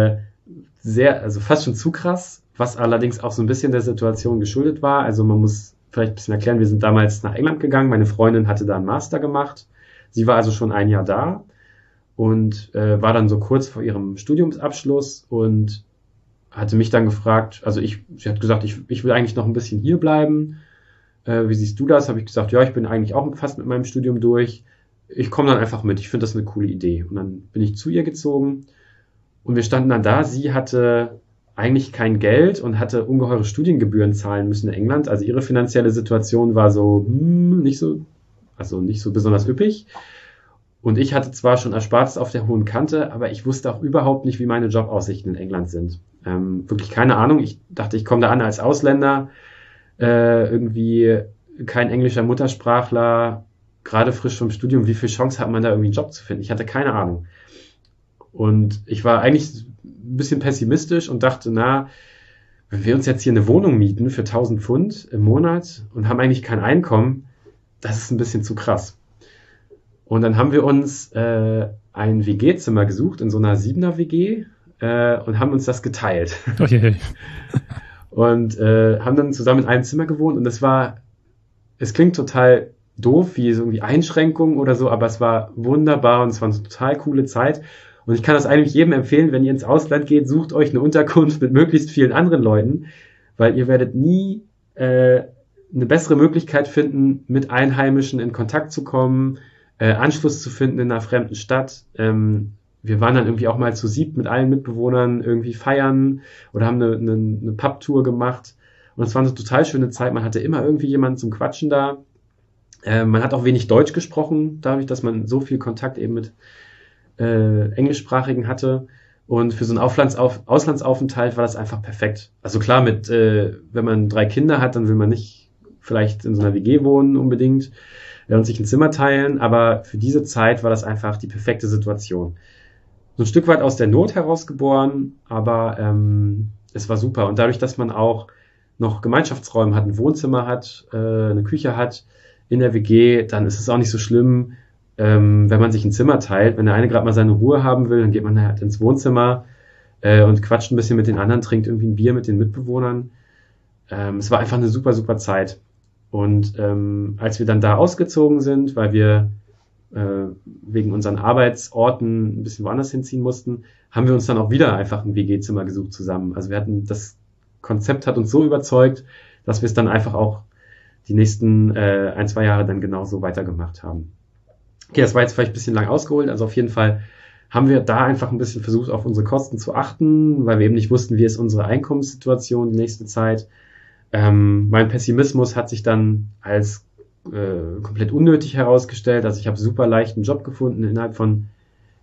zu krass, was allerdings auch so ein bisschen der Situation geschuldet war. Also man muss vielleicht ein bisschen erklären, wir sind damals nach England gegangen, meine Freundin hatte da einen Master gemacht, sie war also schon ein Jahr da und war dann so kurz vor ihrem Studiumsabschluss und hatte mich dann gefragt, sie hat gesagt, ich will eigentlich noch ein bisschen hier bleiben. Wie siehst du das? Habe ich gesagt, ja, ich bin eigentlich auch fast mit meinem Studium durch. Ich komme dann einfach mit, ich finde das eine coole Idee. Und dann bin ich zu ihr gezogen und wir standen dann da. Sie hatte eigentlich kein Geld und hatte ungeheure Studiengebühren zahlen müssen in England. Also ihre finanzielle Situation war so nicht so besonders üppig. Und ich hatte zwar schon Erspartes auf der hohen Kante, aber ich wusste auch überhaupt nicht, wie meine Jobaussichten in England sind. Wirklich keine Ahnung. Ich dachte, ich komme da an als Ausländer, irgendwie kein englischer Muttersprachler, gerade frisch vom Studium. Wie viel Chance hat man da irgendwie einen Job zu finden? Ich hatte keine Ahnung. Und ich war eigentlich ein bisschen pessimistisch und dachte, wenn wir uns jetzt hier eine Wohnung mieten für 1.000 Pfund im Monat und haben eigentlich kein Einkommen, das ist ein bisschen zu krass. Und dann haben wir uns ein WG-Zimmer gesucht in so einer 7er-WG und haben uns das geteilt. Okay. Und haben dann zusammen in einem Zimmer gewohnt und es klingt total doof, wie so irgendwie Einschränkungen oder so, aber es war wunderbar und es war eine total coole Zeit. Und ich kann das eigentlich jedem empfehlen, wenn ihr ins Ausland geht, sucht euch eine Unterkunft mit möglichst vielen anderen Leuten, weil ihr werdet nie eine bessere Möglichkeit finden, mit Einheimischen in Kontakt zu kommen, Anschluss zu finden in einer fremden Stadt. Wir waren dann irgendwie auch mal zu 7 mit allen Mitbewohnern irgendwie feiern oder haben eine Pub-Tour gemacht. Und es war eine total schöne Zeit. Man hatte immer irgendwie jemanden zum Quatschen da. Man hat auch wenig Deutsch gesprochen, dadurch, dass man so viel Kontakt eben mit Englischsprachigen hatte. Und für so einen Auslandsaufenthalt war das einfach perfekt. Also klar, wenn man 3 Kinder hat, dann will man nicht vielleicht in so einer WG wohnen unbedingt und sich ein Zimmer teilen, aber für diese Zeit war das einfach die perfekte Situation. So ein Stück weit aus der Not herausgeboren, aber es war super. Und dadurch, dass man auch noch Gemeinschaftsräume hat, ein Wohnzimmer hat, eine Küche hat in der WG, dann ist es auch nicht so schlimm, wenn man sich ein Zimmer teilt. Wenn der eine gerade mal seine Ruhe haben will, dann geht man halt ins Wohnzimmer und quatscht ein bisschen mit den anderen, trinkt irgendwie ein Bier mit den Mitbewohnern. Es war einfach eine super, super Zeit. Und als wir dann da ausgezogen sind, weil wir wegen unseren Arbeitsorten ein bisschen woanders hinziehen mussten, haben wir uns dann auch wieder einfach ein WG-Zimmer gesucht zusammen. Also das Konzept hat uns so überzeugt, dass wir es dann einfach auch die nächsten 1-2 Jahre dann genauso weitergemacht haben. Okay, das war jetzt vielleicht ein bisschen lang ausgeholt. Also auf jeden Fall haben wir da einfach ein bisschen versucht, auf unsere Kosten zu achten, weil wir eben nicht wussten, wie ist unsere Einkommenssituation die nächste Zeit. Mein Pessimismus hat sich dann als komplett unnötig herausgestellt. Also ich habe super leicht einen Job gefunden. Innerhalb von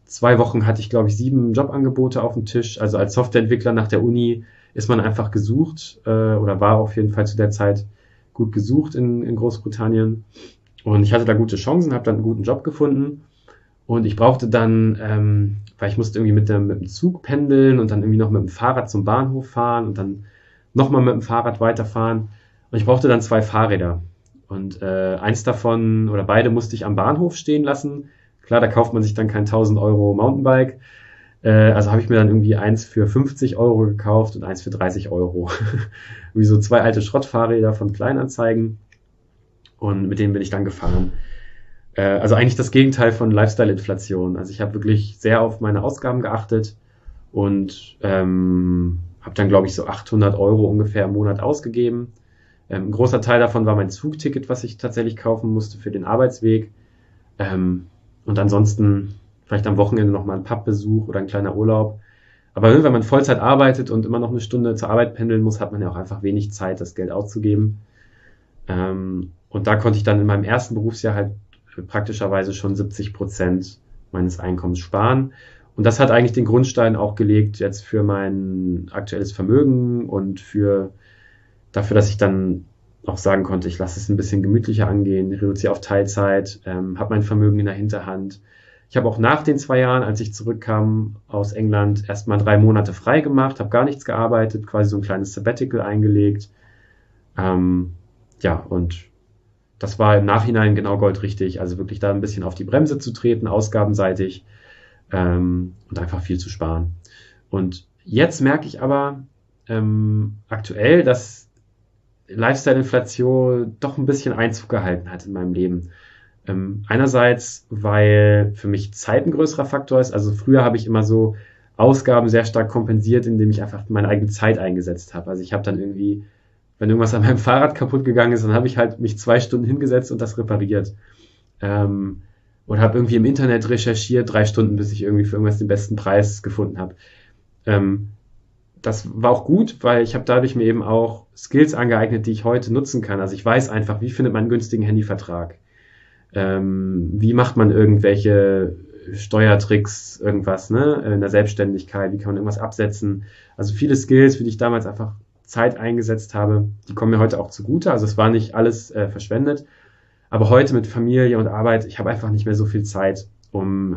2 Wochen hatte ich, glaube ich, 7 Jobangebote auf dem Tisch. Also als Softwareentwickler nach der Uni ist man einfach gesucht oder war auf jeden Fall zu der Zeit gut gesucht in Großbritannien. Und ich hatte da gute Chancen, habe dann einen guten Job gefunden. Und ich brauchte dann, weil ich musste irgendwie mit dem Zug pendeln und dann irgendwie noch mit dem Fahrrad zum Bahnhof fahren und dann nochmal mit dem Fahrrad weiterfahren. Und ich brauchte dann 2 Fahrräder. Und eins davon oder beide musste ich am Bahnhof stehen lassen. Klar, da kauft man sich dann kein 1.000 Euro Mountainbike. Also habe ich mir dann irgendwie eins für 50 Euro gekauft und eins für 30 Euro. Wie so 2 alte Schrottfahrräder von Kleinanzeigen. Und mit denen bin ich dann gefahren. Also eigentlich das Gegenteil von Lifestyle-Inflation. Also ich habe wirklich sehr auf meine Ausgaben geachtet und habe dann, glaube ich, so 800 Euro ungefähr im Monat ausgegeben. Ein großer Teil davon war mein Zugticket, was ich tatsächlich kaufen musste für den Arbeitsweg. Und ansonsten vielleicht am Wochenende nochmal ein Pubbesuch oder ein kleiner Urlaub. Aber wenn man Vollzeit arbeitet und immer noch eine Stunde zur Arbeit pendeln muss, hat man ja auch einfach wenig Zeit, das Geld auszugeben. Und da konnte ich dann in meinem ersten Berufsjahr halt praktischerweise schon 70% meines Einkommens sparen. Und das hat eigentlich den Grundstein auch gelegt jetzt für mein aktuelles Vermögen und dafür, dass ich dann auch sagen konnte, ich lasse es ein bisschen gemütlicher angehen, reduziere auf Teilzeit, habe mein Vermögen in der Hinterhand. Ich habe auch nach den 2 Jahren, als ich zurückkam aus England, erstmal 3 Monate frei gemacht, habe gar nichts gearbeitet, quasi so ein kleines Sabbatical eingelegt. Und das war im Nachhinein genau goldrichtig, also wirklich da ein bisschen auf die Bremse zu treten, ausgabenseitig und einfach viel zu sparen. Und jetzt merke ich aber aktuell, dass Lifestyle-Inflation doch ein bisschen Einzug gehalten hat in meinem Leben. Einerseits, weil für mich Zeit ein größerer Faktor ist. Also früher habe ich immer so Ausgaben sehr stark kompensiert, indem ich einfach meine eigene Zeit eingesetzt habe. Also ich habe dann irgendwie, wenn irgendwas an meinem Fahrrad kaputt gegangen ist, dann habe ich halt mich 2 Stunden hingesetzt und das repariert. Oder habe irgendwie im Internet recherchiert, 3 Stunden, bis ich irgendwie für irgendwas den besten Preis gefunden habe. Das war auch gut, weil ich habe dadurch mir eben auch Skills angeeignet, die ich heute nutzen kann. Also ich weiß einfach, wie findet man einen günstigen Handyvertrag? Wie macht man irgendwelche Steuertricks, irgendwas, ne, in der Selbstständigkeit? Wie kann man irgendwas absetzen? Also viele Skills, für die ich damals einfach Zeit eingesetzt habe, die kommen mir heute auch zugute. Also es war nicht alles verschwendet. Aber heute mit Familie und Arbeit, ich habe einfach nicht mehr so viel Zeit, um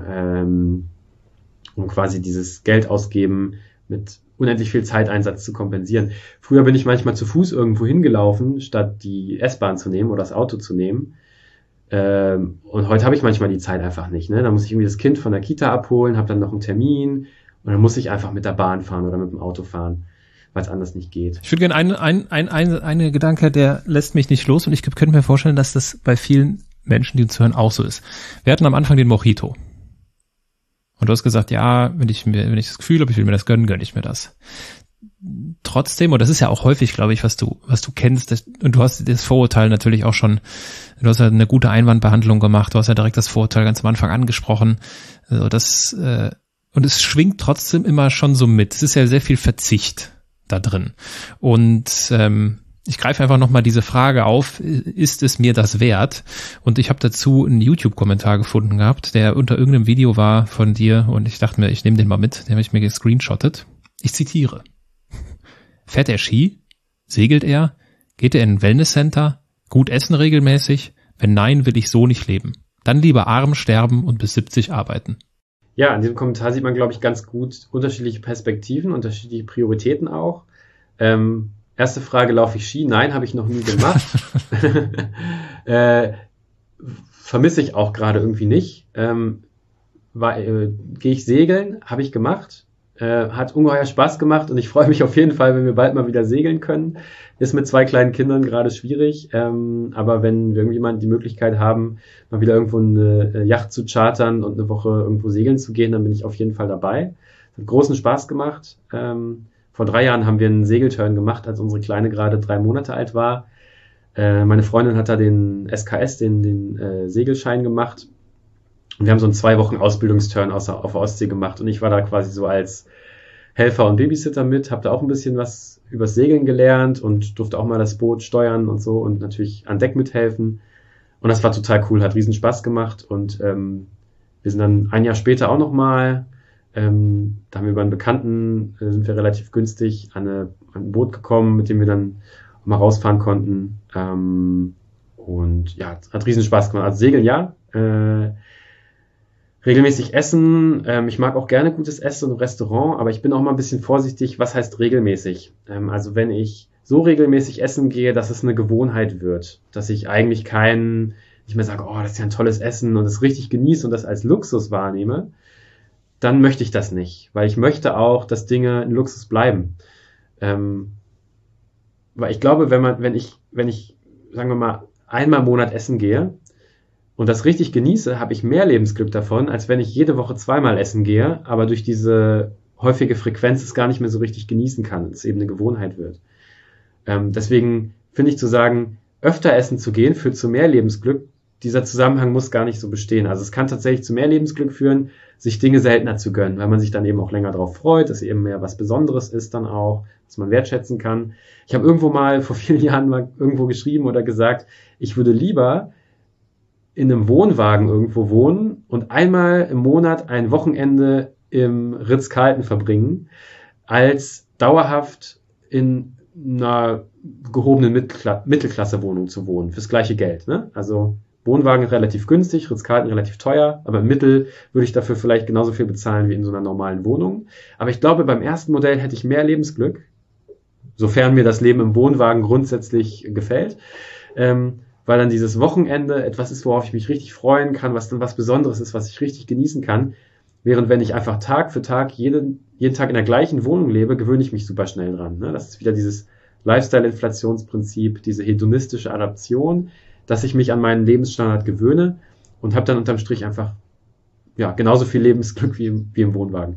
quasi dieses Geld ausgeben mit unendlich viel Zeiteinsatz zu kompensieren. Früher bin ich manchmal zu Fuß irgendwo hingelaufen, statt die S-Bahn zu nehmen oder das Auto zu nehmen. Und heute habe ich manchmal die Zeit einfach nicht. Ne? Da muss ich irgendwie das Kind von der Kita abholen, habe dann noch einen Termin und dann muss ich einfach mit der Bahn fahren oder mit dem Auto fahren, weil es anders nicht geht. Ich würde gerne eine Gedanke, der lässt mich nicht los und ich könnte mir vorstellen, dass das bei vielen Menschen, die uns hören, auch so ist. Wir hatten am Anfang den Mojito. Und du hast gesagt, ja, wenn ich das Gefühl habe, ich will mir das gönnen, gönne ich mir das. Trotzdem, und das ist ja auch häufig, glaube ich, was du kennst, und du hast das Vorurteil natürlich auch schon, du hast ja eine gute Einwandbehandlung gemacht, du hast ja direkt das Vorurteil ganz am Anfang angesprochen, also und es schwingt trotzdem immer schon so mit. Es ist ja sehr viel Verzicht da drin. Und ich greife einfach nochmal diese Frage auf, ist es mir das wert? Und ich habe dazu einen YouTube-Kommentar gefunden gehabt, der unter irgendeinem Video war von dir und ich dachte mir, ich nehme den mal mit, den habe ich mir gescreenshottet. Ich zitiere. Fährt er Ski? Segelt er? Geht er in ein Wellnesscenter? Gut essen regelmäßig? Wenn nein, will ich so nicht leben. Dann lieber arm sterben und bis 70 arbeiten. Ja, an diesem Kommentar sieht man, glaube ich, ganz gut unterschiedliche Perspektiven, unterschiedliche Prioritäten auch. Erste Frage, laufe ich Ski? Nein, habe ich noch nie gemacht. Vermisse ich auch gerade irgendwie nicht. Gehe ich segeln? Habe ich gemacht. Hat ungeheuer Spaß gemacht und ich freue mich auf jeden Fall, wenn wir bald mal wieder segeln können. Ist mit 2 kleinen Kindern gerade schwierig, aber wenn wir irgendjemand die Möglichkeit haben, mal wieder irgendwo eine Yacht zu chartern und eine Woche irgendwo segeln zu gehen, dann bin ich auf jeden Fall dabei. Hat großen Spaß gemacht. Vor 3 Jahren haben wir einen Segelturn gemacht, als unsere Kleine gerade 3 Monate alt war. Meine Freundin hat da den SKS, den Segelschein gemacht. Und wir haben so einen 2 Wochen Ausbildungsturn auf der Ostsee gemacht und ich war da quasi so als Helfer und Babysitter mit, habe da auch ein bisschen was übers Segeln gelernt und durfte auch mal das Boot steuern und so und natürlich an Deck mithelfen. Und das war total cool, hat riesen Spaß gemacht und Wir sind dann ein Jahr später auch nochmal, da haben wir über einen Bekannten, sind wir relativ günstig an ein Boot gekommen, mit dem wir dann mal rausfahren konnten. Und ja, hat riesen Spaß gemacht. Also Segeln, ja. Regelmäßig essen. Ich mag auch gerne gutes Essen im Restaurant, aber ich bin auch mal ein bisschen vorsichtig, was heißt regelmäßig? Also wenn ich so regelmäßig essen gehe, dass es eine Gewohnheit wird, dass ich eigentlich nicht mehr sage, oh, das ist ja ein tolles Essen und es richtig genieße und das als Luxus wahrnehme, dann möchte ich das nicht, weil ich möchte auch, dass Dinge ein Luxus bleiben. Weil ich glaube, wenn ich, sagen wir mal, einmal im Monat essen gehe und das richtig genieße, habe ich mehr Lebensglück davon, als wenn ich jede Woche zweimal essen gehe, aber durch diese häufige Frequenz es gar nicht mehr so richtig genießen kann, es eben eine Gewohnheit wird. Deswegen finde ich zu sagen, öfter essen zu gehen, führt zu mehr Lebensglück. Dieser Zusammenhang muss gar nicht so bestehen. Also es kann tatsächlich zu mehr Lebensglück führen, sich Dinge seltener zu gönnen, weil man sich dann eben auch länger drauf freut, dass eben mehr was Besonderes ist dann auch, dass man wertschätzen kann. Ich habe irgendwo mal vor vielen Jahren mal irgendwo geschrieben oder gesagt, ich würde lieber in einem Wohnwagen irgendwo wohnen und einmal im Monat ein Wochenende im Ritz-Carlton verbringen, als dauerhaft in einer gehobenen Mittelklasse-Wohnung zu wohnen, fürs gleiche Geld. Ne? Also Wohnwagen relativ günstig, Ritz-Carlton relativ teuer, aber im Mittel würde ich dafür vielleicht genauso viel bezahlen wie in so einer normalen Wohnung. Aber ich glaube, beim ersten Modell hätte ich mehr Lebensglück, sofern mir das Leben im Wohnwagen grundsätzlich gefällt, weil dann dieses Wochenende etwas ist, worauf ich mich richtig freuen kann, was dann was Besonderes ist, was ich richtig genießen kann. Während wenn ich einfach Tag für Tag jeden Tag in der gleichen Wohnung lebe, gewöhne ich mich super schnell dran. Ne? Das ist wieder dieses Lifestyle-Inflationsprinzip, diese hedonistische Adaption, dass ich mich an meinen Lebensstandard gewöhne und habe dann unterm Strich einfach genauso viel Lebensglück wie im Wohnwagen.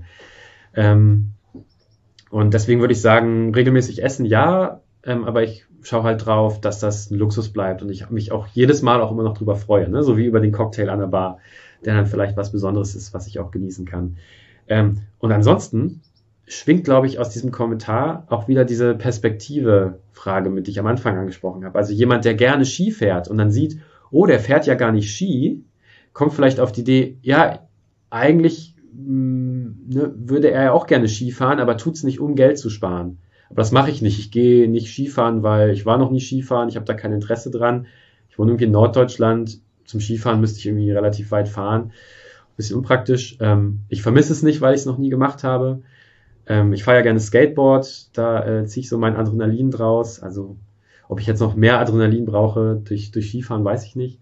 Und deswegen würde ich sagen, regelmäßig essen, ja, aber ich schaue halt drauf, dass das ein Luxus bleibt und ich mich auch jedes Mal auch immer noch drüber freue, ne? So wie über den Cocktail an der Bar, der dann vielleicht was Besonderes ist, was ich auch genießen kann. Und ansonsten schwingt, glaube ich, aus diesem Kommentar auch wieder diese Perspektive-Frage mit, die ich am Anfang angesprochen habe. Also jemand, der gerne Ski fährt und dann sieht, oh, der fährt ja gar nicht Ski, kommt vielleicht auf die Idee, ja, eigentlich würde er ja auch gerne Ski fahren, aber tut's nicht, um Geld zu sparen. Aber das mache ich nicht. Ich gehe nicht Skifahren, weil ich war noch nie Skifahren, ich habe da kein Interesse dran. Ich wohne irgendwie in Norddeutschland, zum Skifahren müsste ich irgendwie relativ weit fahren. Ein bisschen unpraktisch. Ich vermisse es nicht, weil ich es noch nie gemacht habe. Ich fahre ja gerne Skateboard, da ziehe ich so mein Adrenalin draus. Also ob ich jetzt noch mehr Adrenalin brauche durch Skifahren, weiß ich nicht.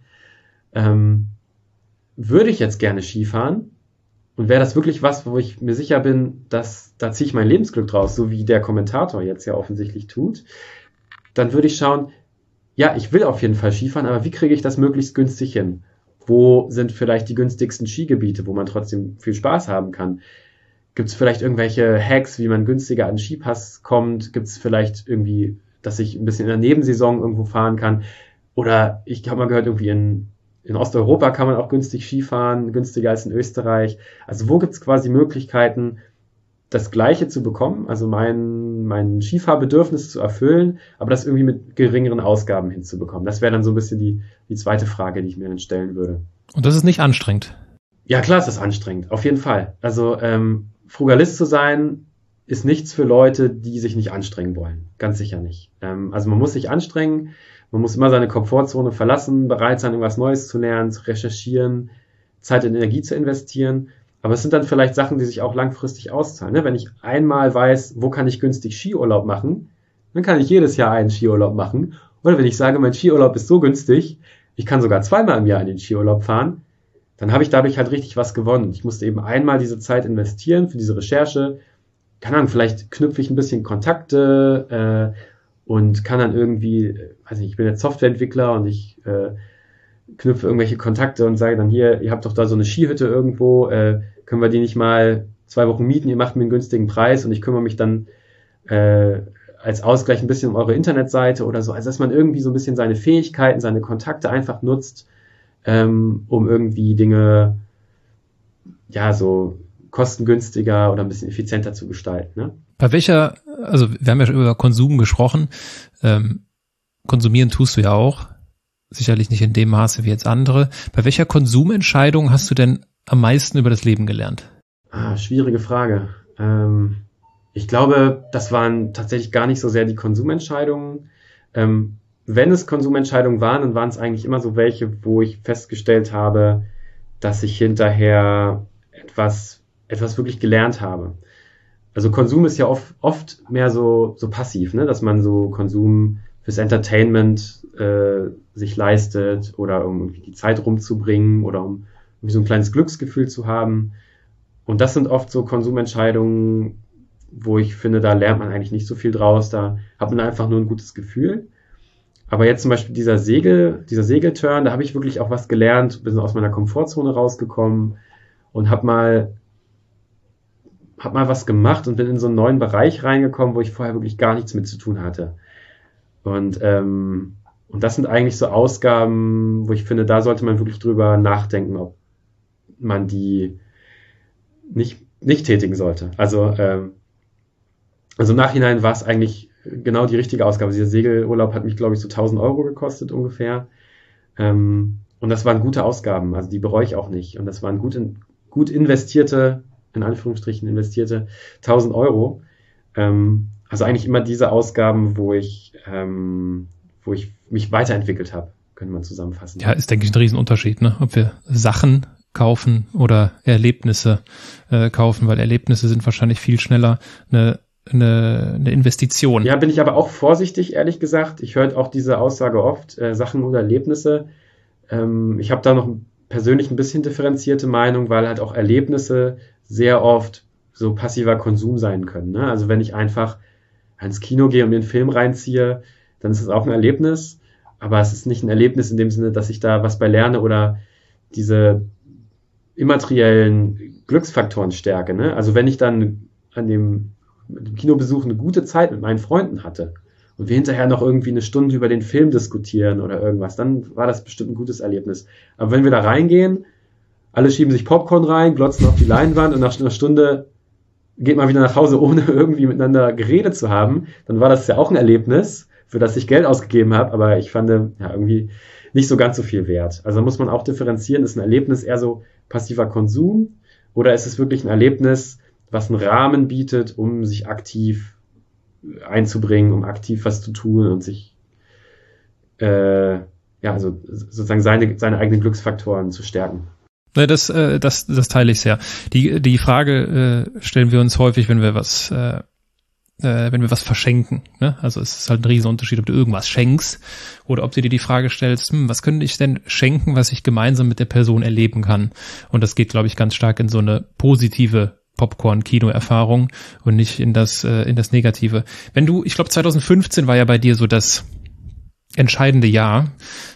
Würde ich jetzt gerne Skifahren und wäre das wirklich was, wo ich mir sicher bin, dass da ziehe ich mein Lebensglück draus, so wie der Kommentator jetzt ja offensichtlich tut, dann würde ich schauen, ja, ich will auf jeden Fall Skifahren, aber wie kriege ich das möglichst günstig hin? Wo sind vielleicht die günstigsten Skigebiete, wo man trotzdem viel Spaß haben kann? Gibt es vielleicht irgendwelche Hacks, wie man günstiger an den Skipass kommt? Gibt es vielleicht irgendwie, dass ich ein bisschen in der Nebensaison irgendwo fahren kann? Oder ich habe mal gehört, irgendwie in Osteuropa kann man auch günstig Skifahren, günstiger als in Österreich. Also wo gibt es quasi Möglichkeiten, das Gleiche zu bekommen, also mein Skifahrbedürfnis zu erfüllen, aber das irgendwie mit geringeren Ausgaben hinzubekommen? Das wäre dann so ein bisschen die zweite Frage, die ich mir dann stellen würde. Und das ist nicht anstrengend? Ja, klar ist das anstrengend, auf jeden Fall. Also Frugalist zu sein, ist nichts für Leute, die sich nicht anstrengen wollen. Ganz sicher nicht. Also man muss sich anstrengen, man muss immer seine Komfortzone verlassen, bereit sein, irgendwas Neues zu lernen, zu recherchieren, Zeit und Energie zu investieren. Aber es sind dann vielleicht Sachen, die sich auch langfristig auszahlen. Ne? Wenn ich einmal weiß, wo kann ich günstig Skiurlaub machen, dann kann ich jedes Jahr einen Skiurlaub machen. Oder wenn ich sage, mein Skiurlaub ist so günstig, ich kann sogar zweimal im Jahr in den Skiurlaub fahren, dann habe ich dadurch halt richtig was gewonnen. Ich musste eben einmal diese Zeit investieren für diese Recherche. Keine Ahnung, vielleicht knüpfe ich ein bisschen Kontakte und kann dann irgendwie, weiß nicht, ich bin jetzt Softwareentwickler und ich knüpfe irgendwelche Kontakte und sage dann hier, ihr habt doch da so eine Skihütte irgendwo, können wir die nicht mal 2 Wochen mieten, ihr macht mir einen günstigen Preis und ich kümmere mich dann als Ausgleich ein bisschen um eure Internetseite oder so. Also dass man irgendwie so ein bisschen seine Fähigkeiten, seine Kontakte einfach nutzt, um irgendwie Dinge ja so kostengünstiger oder ein bisschen effizienter zu gestalten. Ne? Bei welcher, also wir haben ja schon über Konsum gesprochen, konsumieren tust du ja auch, sicherlich nicht in dem Maße wie jetzt andere. Bei welcher Konsumentscheidung hast du denn am meisten über das Leben gelernt? Schwierige Frage. Ich glaube, das waren tatsächlich gar nicht so sehr die Konsumentscheidungen. Wenn es Konsumentscheidungen waren, dann waren es eigentlich immer so welche, wo ich festgestellt habe, dass ich hinterher etwas wirklich gelernt habe. Also Konsum ist ja oft mehr so passiv, ne? Dass man so Konsum fürs Entertainment sich leistet oder um irgendwie die Zeit rumzubringen oder um irgendwie so ein kleines Glücksgefühl zu haben. Und das sind oft so Konsumentscheidungen, wo ich finde, da lernt man eigentlich nicht so viel draus, da hat man einfach nur ein gutes Gefühl. Aber jetzt zum Beispiel dieser Segelturn, da habe ich wirklich auch was gelernt, bin aus meiner Komfortzone rausgekommen und habe mal was gemacht und bin in so einen neuen Bereich reingekommen, wo ich vorher wirklich gar nichts mit zu tun hatte. Und das sind eigentlich so Ausgaben, wo ich finde, da sollte man wirklich drüber nachdenken, ob man die nicht tätigen sollte. Also im Nachhinein war es eigentlich genau die richtige Ausgabe. Dieser Segelurlaub hat mich, glaube ich, so 1.000 Euro gekostet ungefähr. Und das waren gute Ausgaben, also die bereue ich auch nicht. Und das waren gut investierte, in Anführungsstrichen investierte 1.000 Euro. Also eigentlich immer diese Ausgaben, wo ich mich weiterentwickelt habe, könnte man zusammenfassen. Ja, ist, denke ich, ein Riesenunterschied, ne? Ob wir Sachen kaufen oder Erlebnisse kaufen, weil Erlebnisse sind wahrscheinlich viel schneller eine Investition. Ja, bin ich aber auch vorsichtig, ehrlich gesagt. Ich höre auch diese Aussage oft, Sachen oder Erlebnisse. Ich habe da noch persönlich ein bisschen differenzierte Meinung, weil halt auch Erlebnisse sehr oft so passiver Konsum sein können. Ne? Also wenn ich einfach ins Kino gehe und mir einen Film reinziehe, dann ist es auch ein Erlebnis, aber es ist nicht ein Erlebnis in dem Sinne, dass ich da was bei lerne oder diese immateriellen Glücksfaktoren stärke. Ne? Also wenn ich dann mit dem Kinobesuch eine gute Zeit mit meinen Freunden hatte und wir hinterher noch irgendwie eine Stunde über den Film diskutieren oder irgendwas, dann war das bestimmt ein gutes Erlebnis. Aber wenn wir da reingehen, alle schieben sich Popcorn rein, glotzen auf die Leinwand und nach einer Stunde geht man wieder nach Hause, ohne irgendwie miteinander geredet zu haben, dann war das ja auch ein Erlebnis, für das ich Geld ausgegeben habe, aber ich fand ja irgendwie nicht so ganz so viel wert. Also da muss man auch differenzieren, ist ein Erlebnis eher so passiver Konsum oder ist es wirklich ein Erlebnis, was einen Rahmen bietet, um sich aktiv einzubringen, um aktiv was zu tun und sich also sozusagen seine eigenen Glücksfaktoren zu stärken. Das teile ich sehr. Die Frage stellen wir uns häufig, wenn wir was verschenken. Ne? Also es ist halt ein Riesenunterschied, ob du irgendwas schenkst oder ob du dir die Frage stellst, was könnte ich denn schenken, was ich gemeinsam mit der Person erleben kann? Und das geht, glaube ich, ganz stark in so eine positive Popcorn-Kino-Erfahrung und nicht in das Negative. Ich glaube 2015 war ja bei dir so das entscheidende Jahr.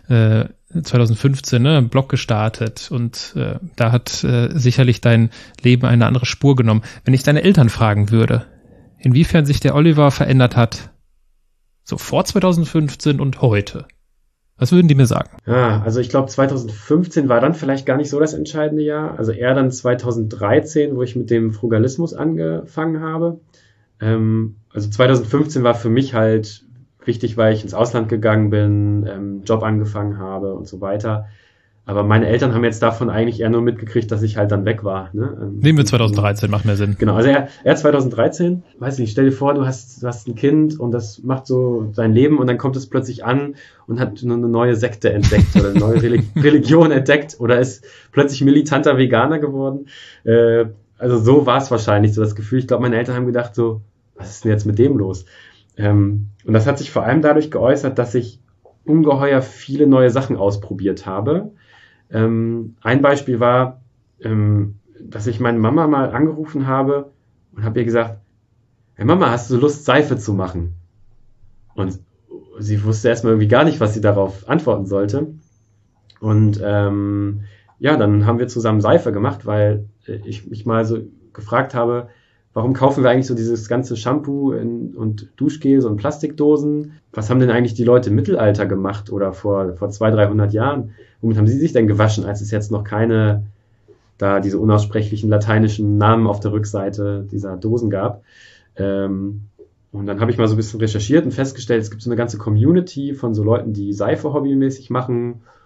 2015, ne, Blog gestartet und da hat sicherlich dein Leben eine andere Spur genommen. Wenn ich deine Eltern fragen würde, inwiefern sich der Oliver verändert hat, so vor 2015 und heute, was würden die mir sagen? Ja, also ich glaube 2015 war dann vielleicht gar nicht so das entscheidende Jahr, also eher dann 2013, wo ich mit dem Frugalismus angefangen habe. Also 2015 war für mich halt wichtig, weil ich ins Ausland gegangen bin, Job angefangen habe und so weiter. Aber meine Eltern haben jetzt davon eigentlich eher nur mitgekriegt, dass ich halt dann weg war. Ne? Nehmen wir 2013, macht mehr Sinn. Genau, also er 2013, weiß nicht, stell dir vor, du hast ein Kind und das macht so sein Leben und dann kommt es plötzlich an und hat eine neue Sekte entdeckt oder eine neue Religion entdeckt oder ist plötzlich militanter Veganer geworden. Also so war es wahrscheinlich, so das Gefühl. Ich glaube, meine Eltern haben gedacht so, was ist denn jetzt mit dem los? Und das hat sich vor allem dadurch geäußert, dass ich ungeheuer viele neue Sachen ausprobiert habe. Ein Beispiel war, dass ich meine Mama mal angerufen habe und habe ihr gesagt, hey Mama, hast du Lust, Seife zu machen? Und sie wusste erstmal irgendwie gar nicht, was sie darauf antworten sollte. Und dann haben wir zusammen Seife gemacht, weil ich mich mal so gefragt habe, warum kaufen wir eigentlich so dieses ganze Shampoo und Duschgel so in Plastikdosen? Was haben denn eigentlich die Leute im Mittelalter gemacht oder vor 200-300 Jahren? Womit haben sie sich denn gewaschen, als es jetzt noch keine, da diese unaussprechlichen lateinischen Namen auf der Rückseite dieser Dosen gab? Und dann habe ich mal so ein bisschen recherchiert und festgestellt, es gibt so eine ganze Community von so Leuten, die Seife hobbymäßig machen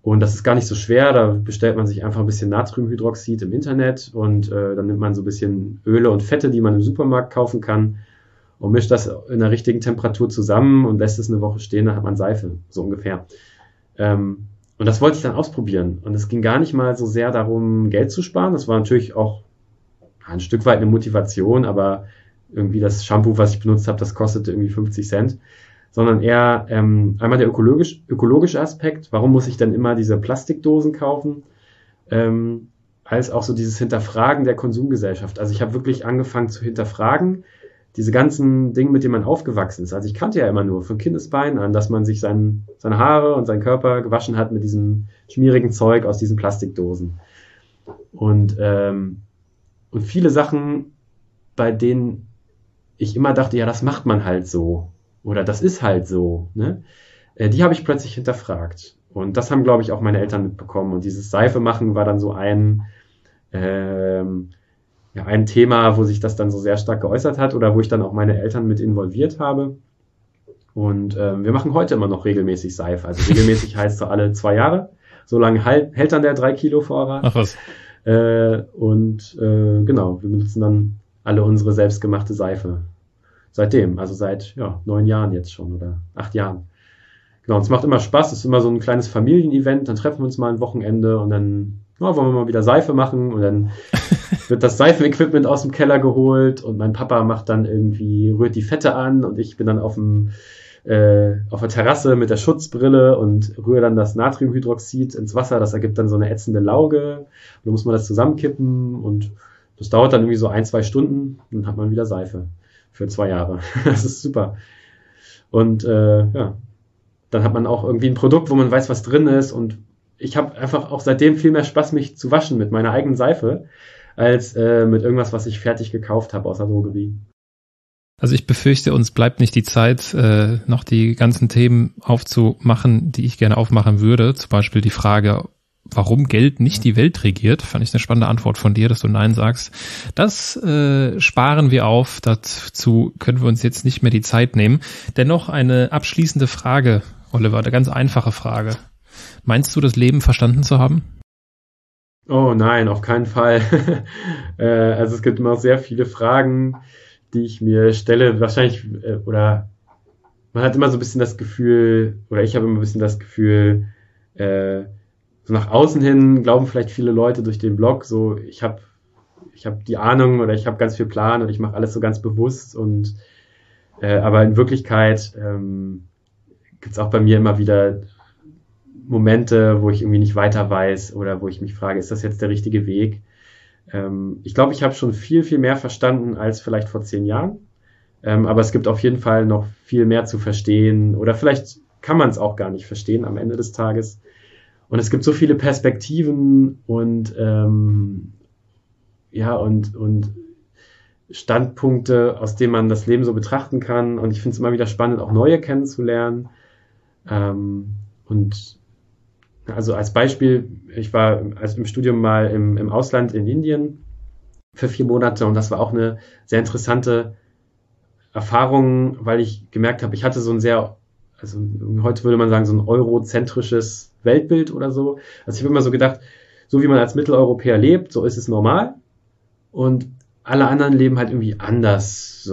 Und das ist gar nicht so schwer, da bestellt man sich einfach ein bisschen Natriumhydroxid im Internet und dann nimmt man so ein bisschen Öle und Fette, die man im Supermarkt kaufen kann und mischt das in der richtigen Temperatur zusammen und lässt es eine Woche stehen, dann hat man Seife, so ungefähr. Und das wollte ich dann ausprobieren. Und es ging gar nicht mal so sehr darum, Geld zu sparen. Das war natürlich auch ein Stück weit eine Motivation, aber irgendwie das Shampoo, was ich benutzt habe, das kostete irgendwie 50 Cent. Sondern eher einmal der ökologische Aspekt, warum muss ich denn immer diese Plastikdosen kaufen, als auch so dieses Hinterfragen der Konsumgesellschaft. Also ich habe wirklich angefangen zu hinterfragen, diese ganzen Dinge, mit denen man aufgewachsen ist. Also ich kannte ja immer nur von Kindesbeinen an, dass man sich seine Haare und seinen Körper gewaschen hat mit diesem schmierigen Zeug aus diesen Plastikdosen. Und viele Sachen, bei denen ich immer dachte, ja, das macht man halt so. Oder das ist halt so, ne? Die habe ich plötzlich hinterfragt. Und das haben, glaube ich, auch meine Eltern mitbekommen. Und dieses Seife machen war dann so ein Thema, wo sich das dann so sehr stark geäußert hat oder wo ich dann auch meine Eltern mit involviert habe. Und wir machen heute immer noch regelmäßig Seife. Also regelmäßig heißt so alle 2 Jahre. So lange hält dann der 3 Kilo Vorrat. Ach was. Genau, wir benutzen dann alle unsere selbstgemachte Seife. Seitdem, also seit 9 Jahren jetzt schon oder 8 Jahren. Genau, und es macht immer Spaß, es ist immer so ein kleines Familienevent, dann treffen wir uns mal ein Wochenende und dann wollen wir mal wieder Seife machen und dann wird das Seifenequipment aus dem Keller geholt und mein Papa rührt die Fette an und ich bin dann auf der Terrasse mit der Schutzbrille und rühre dann das Natriumhydroxid ins Wasser, das ergibt dann so eine ätzende Lauge und dann muss man das zusammenkippen und das dauert dann irgendwie so 1-2 Stunden und dann hat man wieder Seife. Für 2 Jahre. Das ist super. Und dann hat man auch irgendwie ein Produkt, wo man weiß, was drin ist. Und ich habe einfach auch seitdem viel mehr Spaß, mich zu waschen mit meiner eigenen Seife, als mit irgendwas, was ich fertig gekauft habe aus der Drogerie. Also ich befürchte, uns bleibt nicht die Zeit, noch die ganzen Themen aufzumachen, die ich gerne aufmachen würde. Zum Beispiel die Frage, warum Geld nicht die Welt regiert, fand ich eine spannende Antwort von dir, dass du Nein sagst. Das sparen wir auf, dazu können wir uns jetzt nicht mehr die Zeit nehmen. Dennoch eine abschließende Frage, Oliver, eine ganz einfache Frage. Meinst du, das Leben verstanden zu haben? Oh nein, auf keinen Fall. Also es gibt immer sehr viele Fragen, die ich mir stelle, wahrscheinlich, oder man hat immer so ein bisschen das Gefühl, oder ich habe immer ein bisschen das Gefühl, so nach außen hin glauben vielleicht viele Leute durch den Blog, so ich habe die Ahnung oder ich habe ganz viel Plan und ich mache alles so ganz bewusst und aber in Wirklichkeit gibt's auch bei mir immer wieder Momente, wo ich irgendwie nicht weiter weiß oder wo ich mich frage, ist das jetzt der richtige Weg? Ich glaube, ich habe schon viel, viel mehr verstanden als vielleicht vor 10 Jahren, aber es gibt auf jeden Fall noch viel mehr zu verstehen oder vielleicht kann man es auch gar nicht verstehen am Ende des Tages. Und es gibt so viele Perspektiven und Standpunkte, aus denen man das Leben so betrachten kann. Und ich finde es immer wieder spannend, auch neue kennenzulernen. Und also als Beispiel, ich war im Studium mal im Ausland in Indien für 4 Monate und das war auch eine sehr interessante Erfahrung, weil ich gemerkt habe, ich hatte so ein sehr, also heute würde man sagen, so ein eurozentrisches Weltbild oder so. Also ich habe immer so gedacht, so wie man als Mitteleuropäer lebt, so ist es normal. Und alle anderen leben halt irgendwie anders.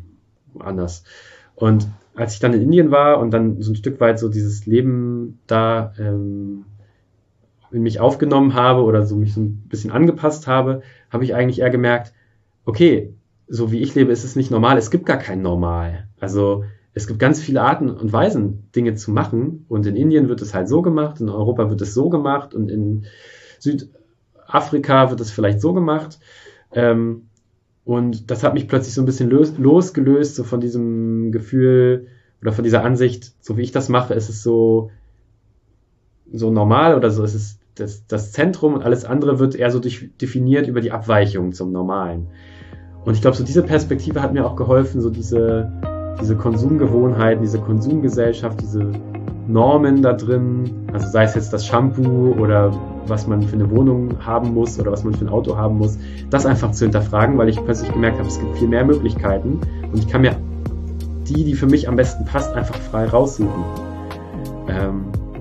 Und als ich dann in Indien war und dann so ein Stück weit so dieses Leben da in mich aufgenommen habe oder so mich so ein bisschen angepasst habe, habe ich eigentlich eher gemerkt, okay, so wie ich lebe, ist es nicht normal. Es gibt gar kein Normal. Also es gibt ganz viele Arten und Weisen, Dinge zu machen. Und in Indien wird es halt so gemacht, in Europa wird es so gemacht und in Südafrika wird es vielleicht so gemacht. Und das hat mich plötzlich so ein bisschen losgelöst, so von diesem Gefühl oder von dieser Ansicht, so wie ich das mache, ist es so normal oder so ist es das Zentrum und alles andere wird eher so definiert über die Abweichung zum Normalen. Und ich glaube, so diese Perspektive hat mir auch geholfen, so diese Konsumgewohnheiten, diese Konsumgesellschaft, diese Normen da drin, also sei es jetzt das Shampoo oder was man für eine Wohnung haben muss oder was man für ein Auto haben muss, das einfach zu hinterfragen, weil ich plötzlich gemerkt habe, es gibt viel mehr Möglichkeiten und ich kann mir die für mich am besten passt, einfach frei raussuchen.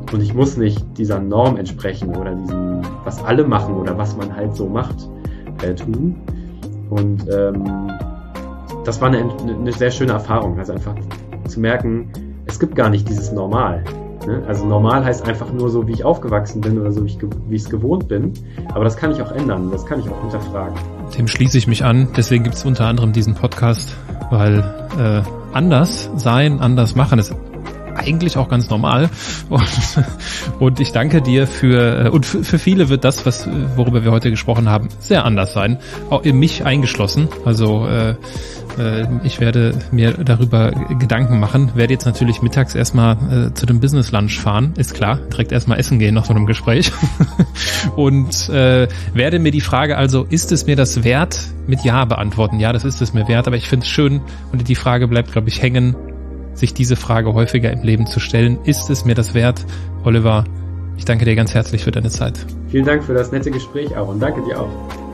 Und ich muss nicht dieser Norm entsprechen oder diesem, was alle machen oder was man halt so macht, tun. Und das war eine sehr schöne Erfahrung. Also einfach zu merken, es gibt gar nicht dieses Normal. Ne? Also normal heißt einfach nur so, wie ich aufgewachsen bin oder so, wie ich es gewohnt bin. Aber das kann ich auch ändern, das kann ich auch hinterfragen. Dem schließe ich mich an. Deswegen gibt es unter anderem diesen Podcast, weil anders sein, anders machen ist eigentlich auch ganz normal. Und ich danke dir für viele wird das, worüber wir heute gesprochen haben, sehr anders sein. Auch in mich eingeschlossen. Also ich werde mir darüber Gedanken machen. Werde jetzt natürlich mittags erstmal zu dem Business Lunch fahren. Ist klar. Direkt erstmal essen gehen nach so einem Gespräch. Und werde mir die Frage also, ist es mir das wert? Mit Ja beantworten. Ja, das ist es mir wert. Aber ich finde es schön und die Frage bleibt, glaube ich, hängen, sich diese Frage häufiger im Leben zu stellen. Ist es mir das wert? Oliver, ich danke dir ganz herzlich für deine Zeit. Vielen Dank für das nette Gespräch auch und danke dir auch.